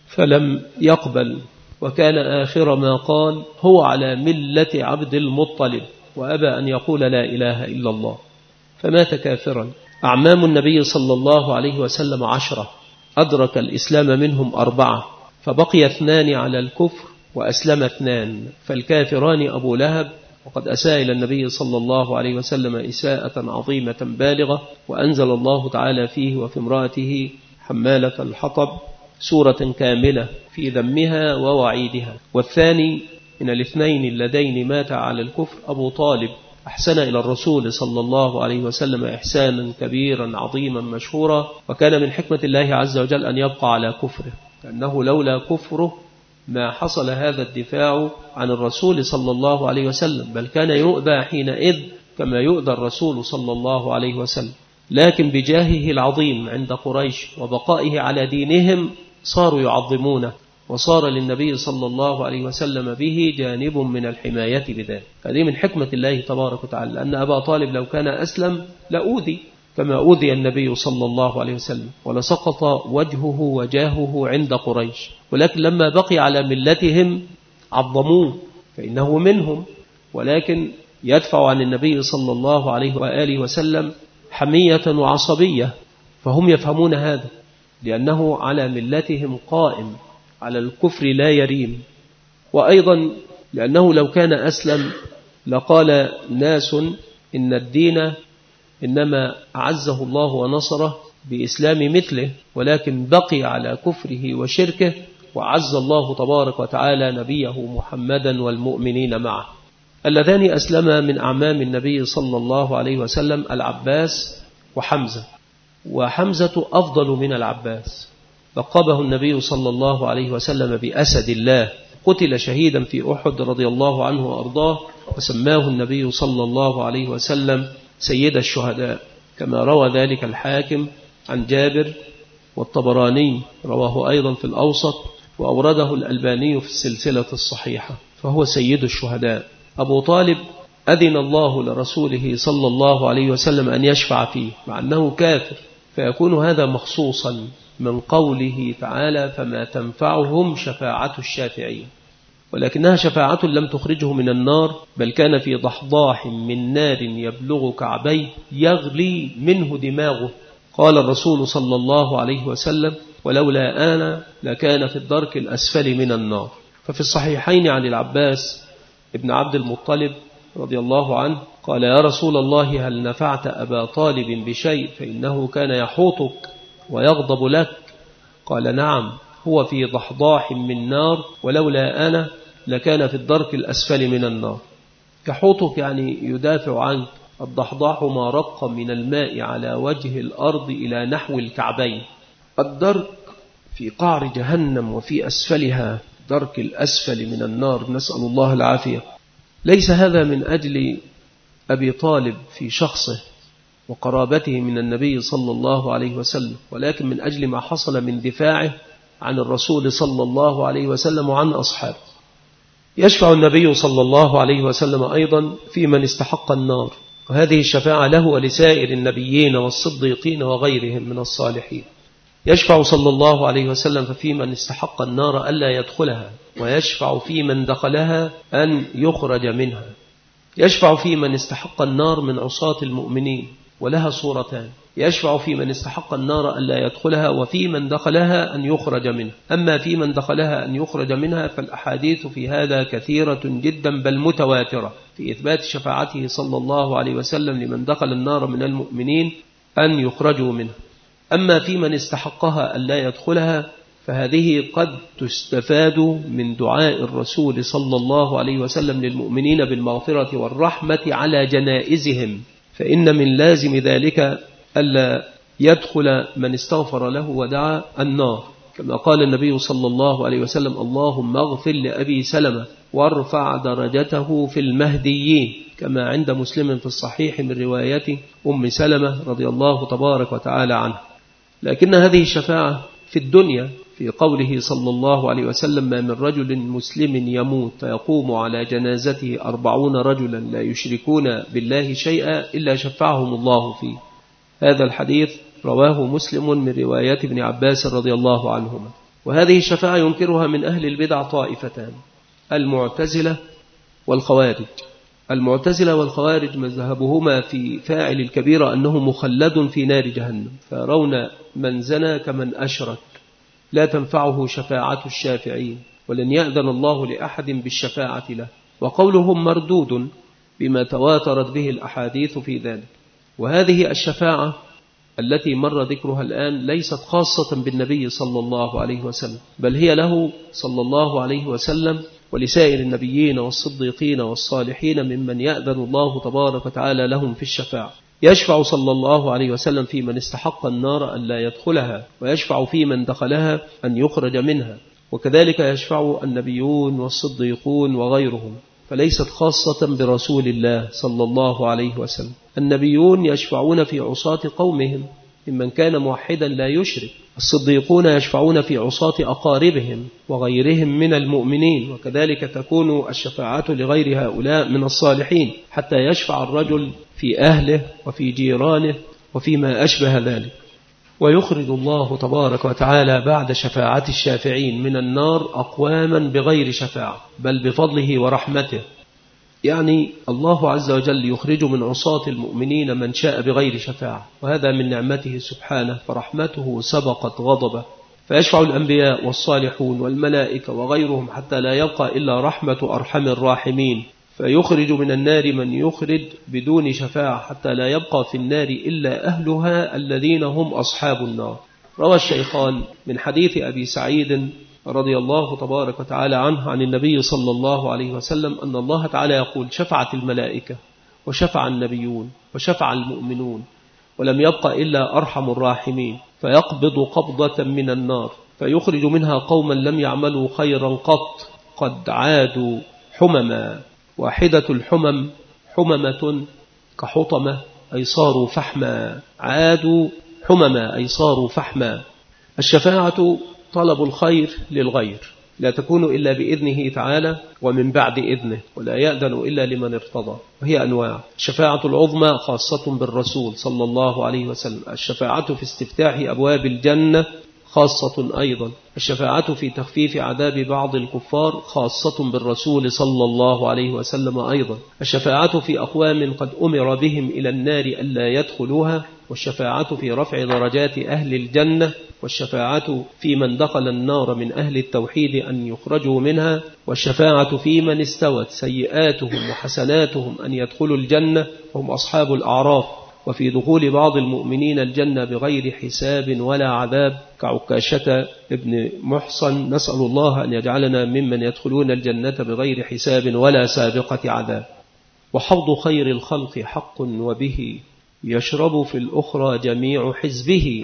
فلم يقبل، وكان آخر ما قال: هو على ملة عبد المطلب، وأبى أن يقول لا إله إلا الله، فمات كافرا. أعمام النبي صلى الله عليه وسلم 10، أدرك الإسلام منهم 4، فبقي 2 على الكفر وأسلم 2، فالكافران أبو لهب، وقد أساء إلى النبي صلى الله عليه وسلم إساءة عظيمة بالغة، وأنزل الله تعالى فيه وفي امرأته حمالة الحطب سورة كاملة في ذمها ووعيدها. والثاني من الاثنين اللذين مات على الكفر أبو طالب، أحسن إلى الرسول صلى الله عليه وسلم إحسانا كبيرا عظيما مشهورا، وكان من حكمة الله عز وجل أن يبقى على كفره، لأنه لولا كفره ما حصل هذا الدفاع عن الرسول صلى الله عليه وسلم، بل كان يؤذى حينئذ كما يؤذى الرسول صلى الله عليه وسلم، لكن بجاهه العظيم عند قريش وبقائه على دينهم صاروا يعظمونه، وصار للنبي صلى الله عليه وسلم به جانب من الحماية بذلك. هذه من حكمة الله تبارك وتعالى، لأن أبا طالب لو كان أسلم لأوذي كما أوذي النبي صلى الله عليه وسلم، ولسقط وجهه وجاهه عند قريش، ولكن لما بقي على ملتهم عظموه فإنه منهم، ولكن يدفع عن النبي صلى الله عليه وآله وسلم حمية وعصبية، فهم يفهمون هذا لأنه على ملتهم قائم على الكفر لا يريم. وأيضا لأنه لو كان أسلم لقال ناس إن الدين إنما أعزه الله ونصره بإسلام مثله، ولكن بقي على كفره وشركه، وعز الله تبارك وتعالى نبيه محمدا والمؤمنين معه. اللذان أسلما من أعمام النبي صلى الله عليه وسلم العباس وحمزة، وحمزة أفضل من العباس، لقبه النبي صلى الله عليه وسلم بأسد الله، قتل شهيدا في أحد رضي الله عنه وأرضاه، وسماه النبي صلى الله عليه وسلم سيد الشهداء، كما روى ذلك الحاكم عن جابر، والطبراني رواه أيضا في الأوسط، وأورده الألباني في السلسلة الصحيحة، فهو سيد الشهداء. أبو طالب أذن الله لرسوله صلى الله عليه وسلم أن يشفع فيه مع أنه كافر، فيكون هذا مخصوصا من قوله تعالى: فما تنفعهم شفاعة الشافعين، ولكنها شفاعة لم تخرجه من النار، بل كان في ضحضاح من نار يبلغ كعبيه يغلي منه دماغه. قال الرسول صلى الله عليه وسلم: ولولا أنا لكان في الدرك الأسفل من النار. ففي الصحيحين عن العباس ابن عبد المطلب رضي الله عنه قال: يا رسول الله هل نفعت أبا طالب بشيء فإنه كان يحوطك ويغضب لك؟ قال: نعم، هو في ضحضاح من نار، ولولا أنا لكان في الدرك الأسفل من النار. يحوطك يعني يدافع عنك. الضحضاح ما رق من الماء على وجه الأرض إلى نحو الكعبين. الدرك في قعر جهنم وفي أسفلها درك الأسفل من النار، نسأل الله العافية. ليس هذا من أجل أبي طالب في شخصه وقرابته من النبي صلى الله عليه وسلم، ولكن من أجل ما حصل من دفاعه عن الرسول صلى الله عليه وسلم وعن أصحابه. يشفع النبي صلى الله عليه وسلم أيضا في من استحق النار، وهذه الشفاعة له ولسائر النبيين والصديقين وغيرهم من الصالحين. يشفع صلى الله عليه وسلم ففي من استحق النار ألا يدخلها، ويشفع في من دخلها أن يخرج منها. يشفع في من استحق النار من عصاة المؤمنين، ولها صورتان: يشفع في من استحق النار ألا يدخلها، وفي من دخلها أن يخرج منها. أما في من دخلها أن يخرج منها فالأحاديث في هذا كثيرة جدا بل متواترة في إثبات شفاعته صلى الله عليه وسلم لمن دخل النار من المؤمنين أن يخرجوا منها. أما في من استحقها ألا يدخلها فهذه قد تستفاد من دعاء الرسول صلى الله عليه وسلم للمؤمنين بالمغفرة والرحمة على جنائزهم، فإن من لازم ذلك ألا يدخل من استغفر له ودعا النار، كما قال النبي صلى الله عليه وسلم: اللهم اغفر لأبي سلمة وارفع درجته في المهديين، كما عند مسلم في الصحيح من رواية أم سلمة رضي الله تبارك وتعالى عنها. لكن هذه الشفاعة في الدنيا، في قوله صلى الله عليه وسلم: ما من رجل مسلم يموت فيقوم على جنازته 40 رجلا لا يشركون بالله شيئا إلا شفعهم الله فيه. هذا الحديث رواه مسلم من رواية ابن عباس رضي الله عنهما. وهذه الشفاعة ينكرها من أهل البدع طائفتان: المعتزلة والخوارج. المعتزلة والخوارج مذهبهما في فاعل الكبيرة أنه مخلد في نار جهنم، فيرون من زنى كمن أشرك، لا تنفعه شفاعة الشافعين، ولن يأذن الله لأحد بالشفاعة له. وقولهم مردود بما تواترت به الأحاديث في ذلك. وهذه الشفاعة التي مر ذكرها الآن ليست خاصة بالنبي صلى الله عليه وسلم، بل هي له صلى الله عليه وسلم ولسائر النبيين والصديقين والصالحين ممن يأذن الله تبارك وتعالى لهم في الشفاعة. يشفع صلى الله عليه وسلم في من استحق النار أن لا يدخلها، ويشفع في من دخلها أن يخرج منها، وكذلك يشفع النبيون والصديقون وغيرهم، فليست خاصة برسول الله صلى الله عليه وسلم. النبيون يشفعون في عصاة قومهم ممن كان موحدا لا يشرك، الصديقون يشفعون في عصاة أقاربهم وغيرهم من المؤمنين، وكذلك تكون الشفاعة لغير هؤلاء من الصالحين، حتى يشفع الرجل في أهله وفي جيرانه وفيما أشبه ذلك. ويخرج الله تبارك وتعالى بعد شفاعة الشافعين من النار أقواما بغير شفاعة، بل بفضله ورحمته. يعني الله عز وجل يخرج من عصاة المؤمنين من شاء بغير شفاعة، وهذا من نعمته سبحانه، فرحمته سبقت غضبه، فيشفع الأنبياء والصالحون والملائكة وغيرهم حتى لا يبقى إلا رحمة أرحم الراحمين، فيخرج من النار من يخرج بدون شفاعة حتى لا يبقى في النار إلا أهلها الذين هم أصحاب النار. روى الشيخان من حديث أبي سعيد رضي الله تبارك وتعالى عنه عن النبي صلى الله عليه وسلم أن الله تعالى يقول: شفعت الملائكة وشفع النبيون وشفع المؤمنون ولم يبق إلا أرحم الراحمين، فيقبض قبضة من النار فيخرج منها قوما لم يعملوا خيرا قط، قد عادوا حمما. واحدة الحمم حممة كحطمة أي صاروا فحما، عادوا حمما أي صاروا فحما. الشفاعة طلب الخير للغير، لا تكون إلا بإذنه تعالى ومن بعد إذنه، ولا يأذن إلا لمن ارتضى، وهي أنواع. الشفاعة العظمى خاصة بالرسول صلى الله عليه وسلم، الشفاعة في استفتاح أبواب الجنة خاصة أيضا، الشفاعة في تخفيف عذاب بعض الكفار خاصة بالرسول صلى الله عليه وسلم أيضا، الشفاعة في أقوام قد أمر بهم إلى النار ألا يدخلوها، والشفاعة في رفع درجات أهل الجنة، والشفاعة في من دخل النار من أهل التوحيد أن يخرجوا منها، والشفاعة في من استوت سيئاتهم وحسناتهم أن يدخلوا الجنة وهم أصحاب الأعراف، وفي دخول بعض المؤمنين الجنة بغير حساب ولا عذاب كعكاشة ابن محصن، نسأل الله أن يجعلنا ممن يدخلون الجنة بغير حساب ولا سابقة عذاب. وحوض خير الخلق حق وبه يشرب في الأخرى جميع حزبه،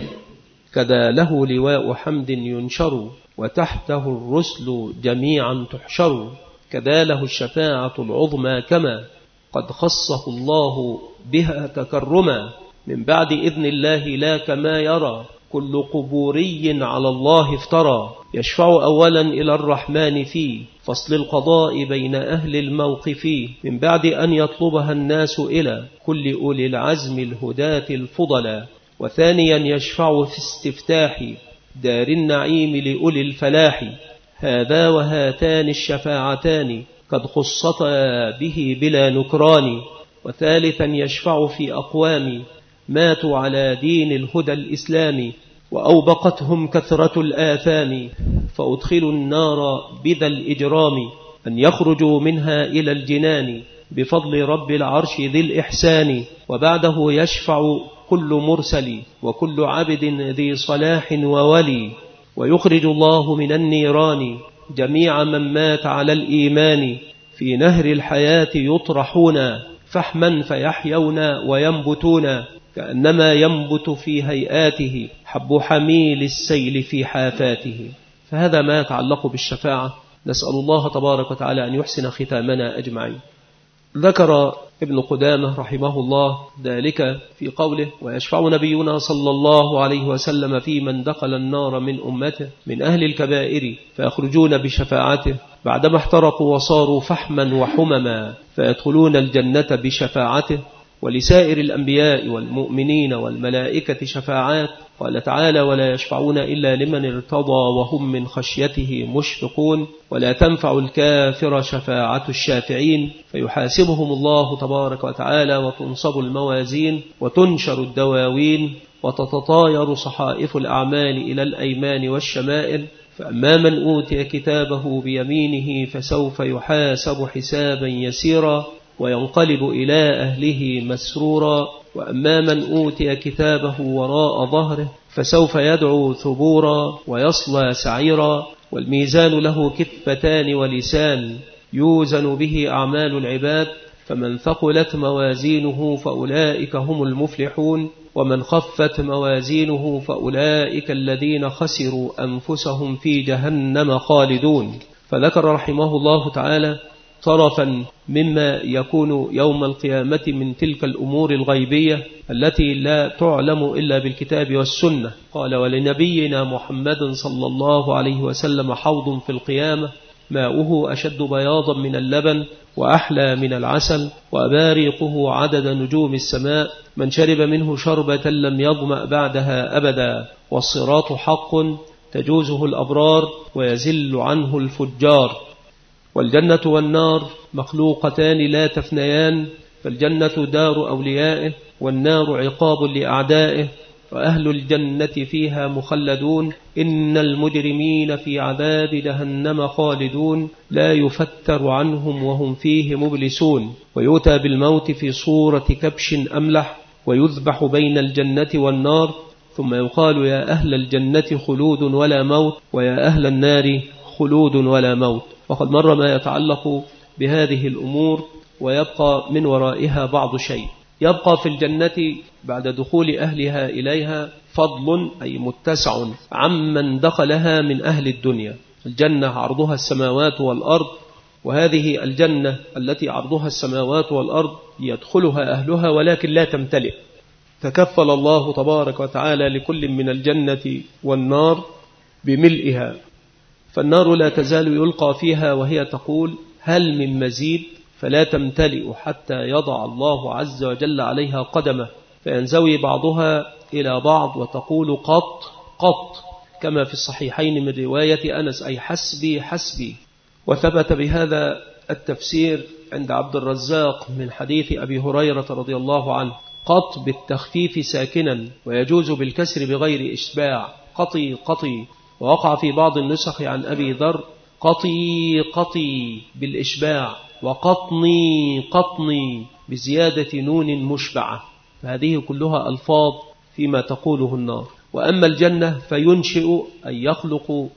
كذا له لواء حمد ينشر وتحته الرسل جميعا تحشر، كذا له الشفاعة العظمى كما قد خصه الله بها تكرما، من بعد إذن الله لا كما يرى كل قبوري على الله افترى، يشفع أولا إلى الرحمن في فصل القضاء بين أهل الموقف، من بعد أن يطلبها الناس إلى كل أولي العزم الهداة الفضلا، وثانيا يشفع في استفتاح دار النعيم لأولي الفلاح، هذا وهاتان الشفاعتان قد خصتا به بلا نكران، وثالثا يشفع في أقوام ماتوا على دين الهدى الإسلامي وأوبقتهم كثرة الآثام، فأدخلوا النار بذا الإجرام أن يخرجوا منها إلى الجنان بفضل رب العرش ذي الإحسان، وبعده يشفع كل مرسل وكل عبد ذي صلاح وولي، ويخرج الله من النيران جميع من مات على الإيمان، في نهر الحياة يطرحون فحما فيحيون وينبتون، كأنما ينبت في هيئاته حب حميل السيل في حافاته. فهذا ما يتعلق بالشفاعة، نسأل الله تبارك وتعالى أن يحسن ختامنا أجمعين. ذكر ابن قدامة رحمه الله ذلك في قوله: ويشفع نبينا صلى الله عليه وسلم في من دخل النار من أمته من أهل الكبائر فيخرجون بشفاعته بعدما احترقوا وصاروا فحما وحمما، فيدخلون الجنة بشفاعته، ولسائر الأنبياء والمؤمنين والملائكة شفاعات. قال تعالى: ولا يشفعون إلا لمن ارتضى وهم من خشيته مشفقون. ولا تنفع الكافر شفاعة الشافعين، فيحاسبهم الله تبارك وتعالى وتنصب الموازين وتنشر الدواوين وتتطاير صحائف الأعمال إلى الأيمان والشمائل. فأما من أوتي كتابه بيمينه فسوف يحاسب حسابا يسيرا وينقلب إلى أهله مسرورا. وأما من أوتي كتابه وراء ظهره فسوف يدعو ثبورا ويصلى سعيرا. والميزان له كفتان ولسان يوزن به أعمال العباد، فمن ثقلت موازينه فأولئك هم المفلحون، ومن خفت موازينه فأولئك الذين خسروا أنفسهم في جهنم خالدون. فذكر رحمه الله تعالى طرفا مما يكون يوم القيامة من تلك الأمور الغيبية التي لا تعلم إلا بالكتاب والسنة. قال: ولنبينا محمد صلى الله عليه وسلم حوض في القيامة ماؤه أشد بياضا من اللبن وأحلى من العسل وأباريقه عدد نجوم السماء، من شرب منه شربة لم يظمأ بعدها أبدا. والصراط حق تجوزه الأبرار ويزل عنه الفجار. والجنة والنار مخلوقتان لا تفنيان، فالجنة دار أوليائه والنار عقاب لأعدائه، وأهل الجنة فيها مخلدون. إن المجرمين في عذاب جهنم خالدون لا يفتر عنهم وهم فيه مبلسون. ويؤتى بالموت في صورة كبش أملح ويذبح بين الجنة والنار، ثم يقال: يا أهل الجنة خلود ولا موت، ويا أهل النار خلود ولا موت. وقد مر ما يتعلق بهذه الأمور، ويبقى من ورائها بعض شيء. يبقى في الجنة بعد دخول أهلها إليها فضل، أي متسع عمن دخلها من أهل الدنيا. الجنة عرضها السماوات والأرض، وهذه الجنة التي عرضها السماوات والأرض يدخلها أهلها ولكن لا تمتلئ. تكفل الله تبارك وتعالى لكل من الجنة والنار بملئها، فالنار لا تزال يلقى فيها وهي تقول: هل من مزيد؟ فلا تمتلئ حتى يضع الله عز وجل عليها قدمه، فينزوي بعضها إلى بعض وتقول: قط قط، كما في الصحيحين من رواية أنس، أي حسبي حسبي. وثبت بهذا التفسير عند عبد الرزاق من حديث أبي هريرة رضي الله عنه: قط بالتخفيف ساكنا، ويجوز بالكسر بغير إشباع، قطي قطي. ووقع في بعض النسخ عن أبي ذر: قطي قطي بالإشباع، وقطني قطني بزيادة نون مشبعة. فهذه كلها ألفاظ فيما تقوله النار. وأما الجنة فينشئ، أي يخلق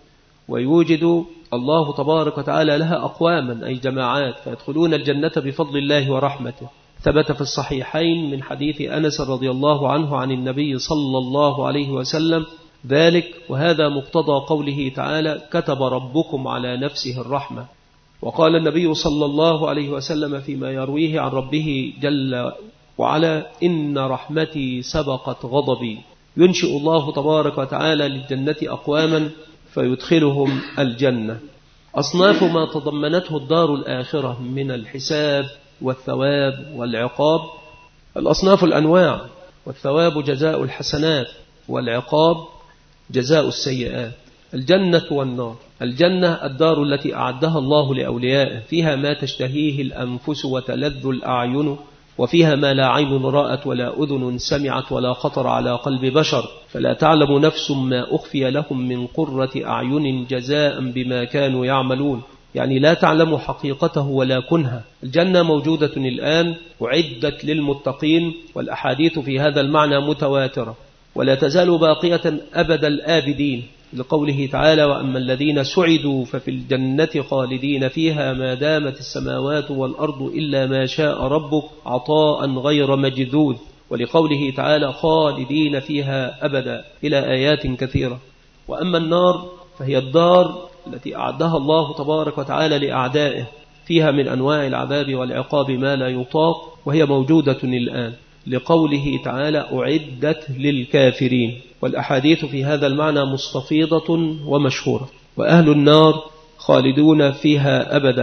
ويوجد الله تبارك وتعالى لها أقواما، أي جماعات، فيدخلون الجنة بفضل الله ورحمته. ثبت في الصحيحين من حديث أنس رضي الله عنه عن النبي صلى الله عليه وسلم ذلك، وهذا مقتضى قوله تعالى: كتب ربكم على نفسه الرحمة. وقال النبي صلى الله عليه وسلم فيما يرويه عن ربه جل وعلا: إن رحمتي سبقت غضبي. ينشئ الله تبارك وتعالى للجنة أقواما فيدخلهم الجنة. أصناف ما تضمنته الدار الآخرة من الحساب والثواب والعقاب. الأصناف الأنواع: والثواب جزاء الحسنات، والعقاب جزاء السيئات. الجنة والنار: الجنة الدار التي أعدها الله لأوليائه، فيها ما تشتهيه الأنفس وتلذ الأعين، وفيها ما لا عين رأت ولا أذن سمعت ولا خطر على قلب بشر، فلا تعلم نفس ما أخفي لهم من قرة أعين جزاء بما كانوا يعملون. يعني لا تعلم حقيقته ولا كنها. الجنة موجودة الآن، أعدت للمتقين، والأحاديث في هذا المعنى متواترة، ولا تزال باقية أبد الآبدين، لقوله تعالى: وأما الذين سعدوا ففي الجنة خالدين فيها ما دامت السماوات والأرض إلا ما شاء ربك عطاء غير مجذوذ، ولقوله تعالى: خالدين فيها أبدا، إلى آيات كثيرة. وأما النار فهي الدار التي أعدها الله تبارك وتعالى لأعدائه، فيها من أنواع العذاب والعقاب ما لا يطاق، وهي موجودة الآن، لقوله تعالى: أعدت للكافرين. والأحاديث في هذا المعنى مستفيضة ومشهورة. وأهل النار خالدون فيها أبدا،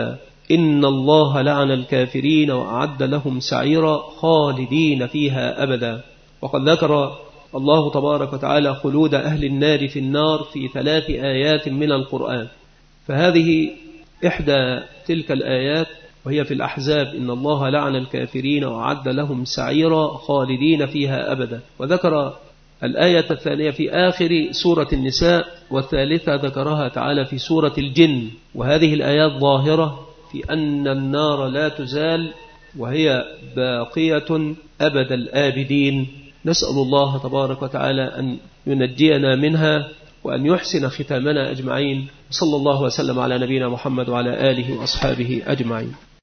إن الله لعن الكافرين وأعد لهم سعيرا خالدين فيها أبدا. وقد ذكر الله تبارك وتعالى خلود أهل النار في النار في 3 آيات من القرآن، فهذه إحدى تلك الآيات وهي في الأحزاب: إن الله لعن الكافرين وأعد لهم سعيرا خالدين فيها أبدا. وذكر الآية الثانية في آخر سورة النساء، والثالثة ذكرها تعالى في سورة الجن. وهذه الآيات ظاهرة في أن النار لا تزال وهي باقية أبد الآبدين. نسأل الله تبارك وتعالى أن ينجينا منها وأن يحسن ختامنا أجمعين. صلى الله وسلم على نبينا محمد وعلى آله وأصحابه أجمعين.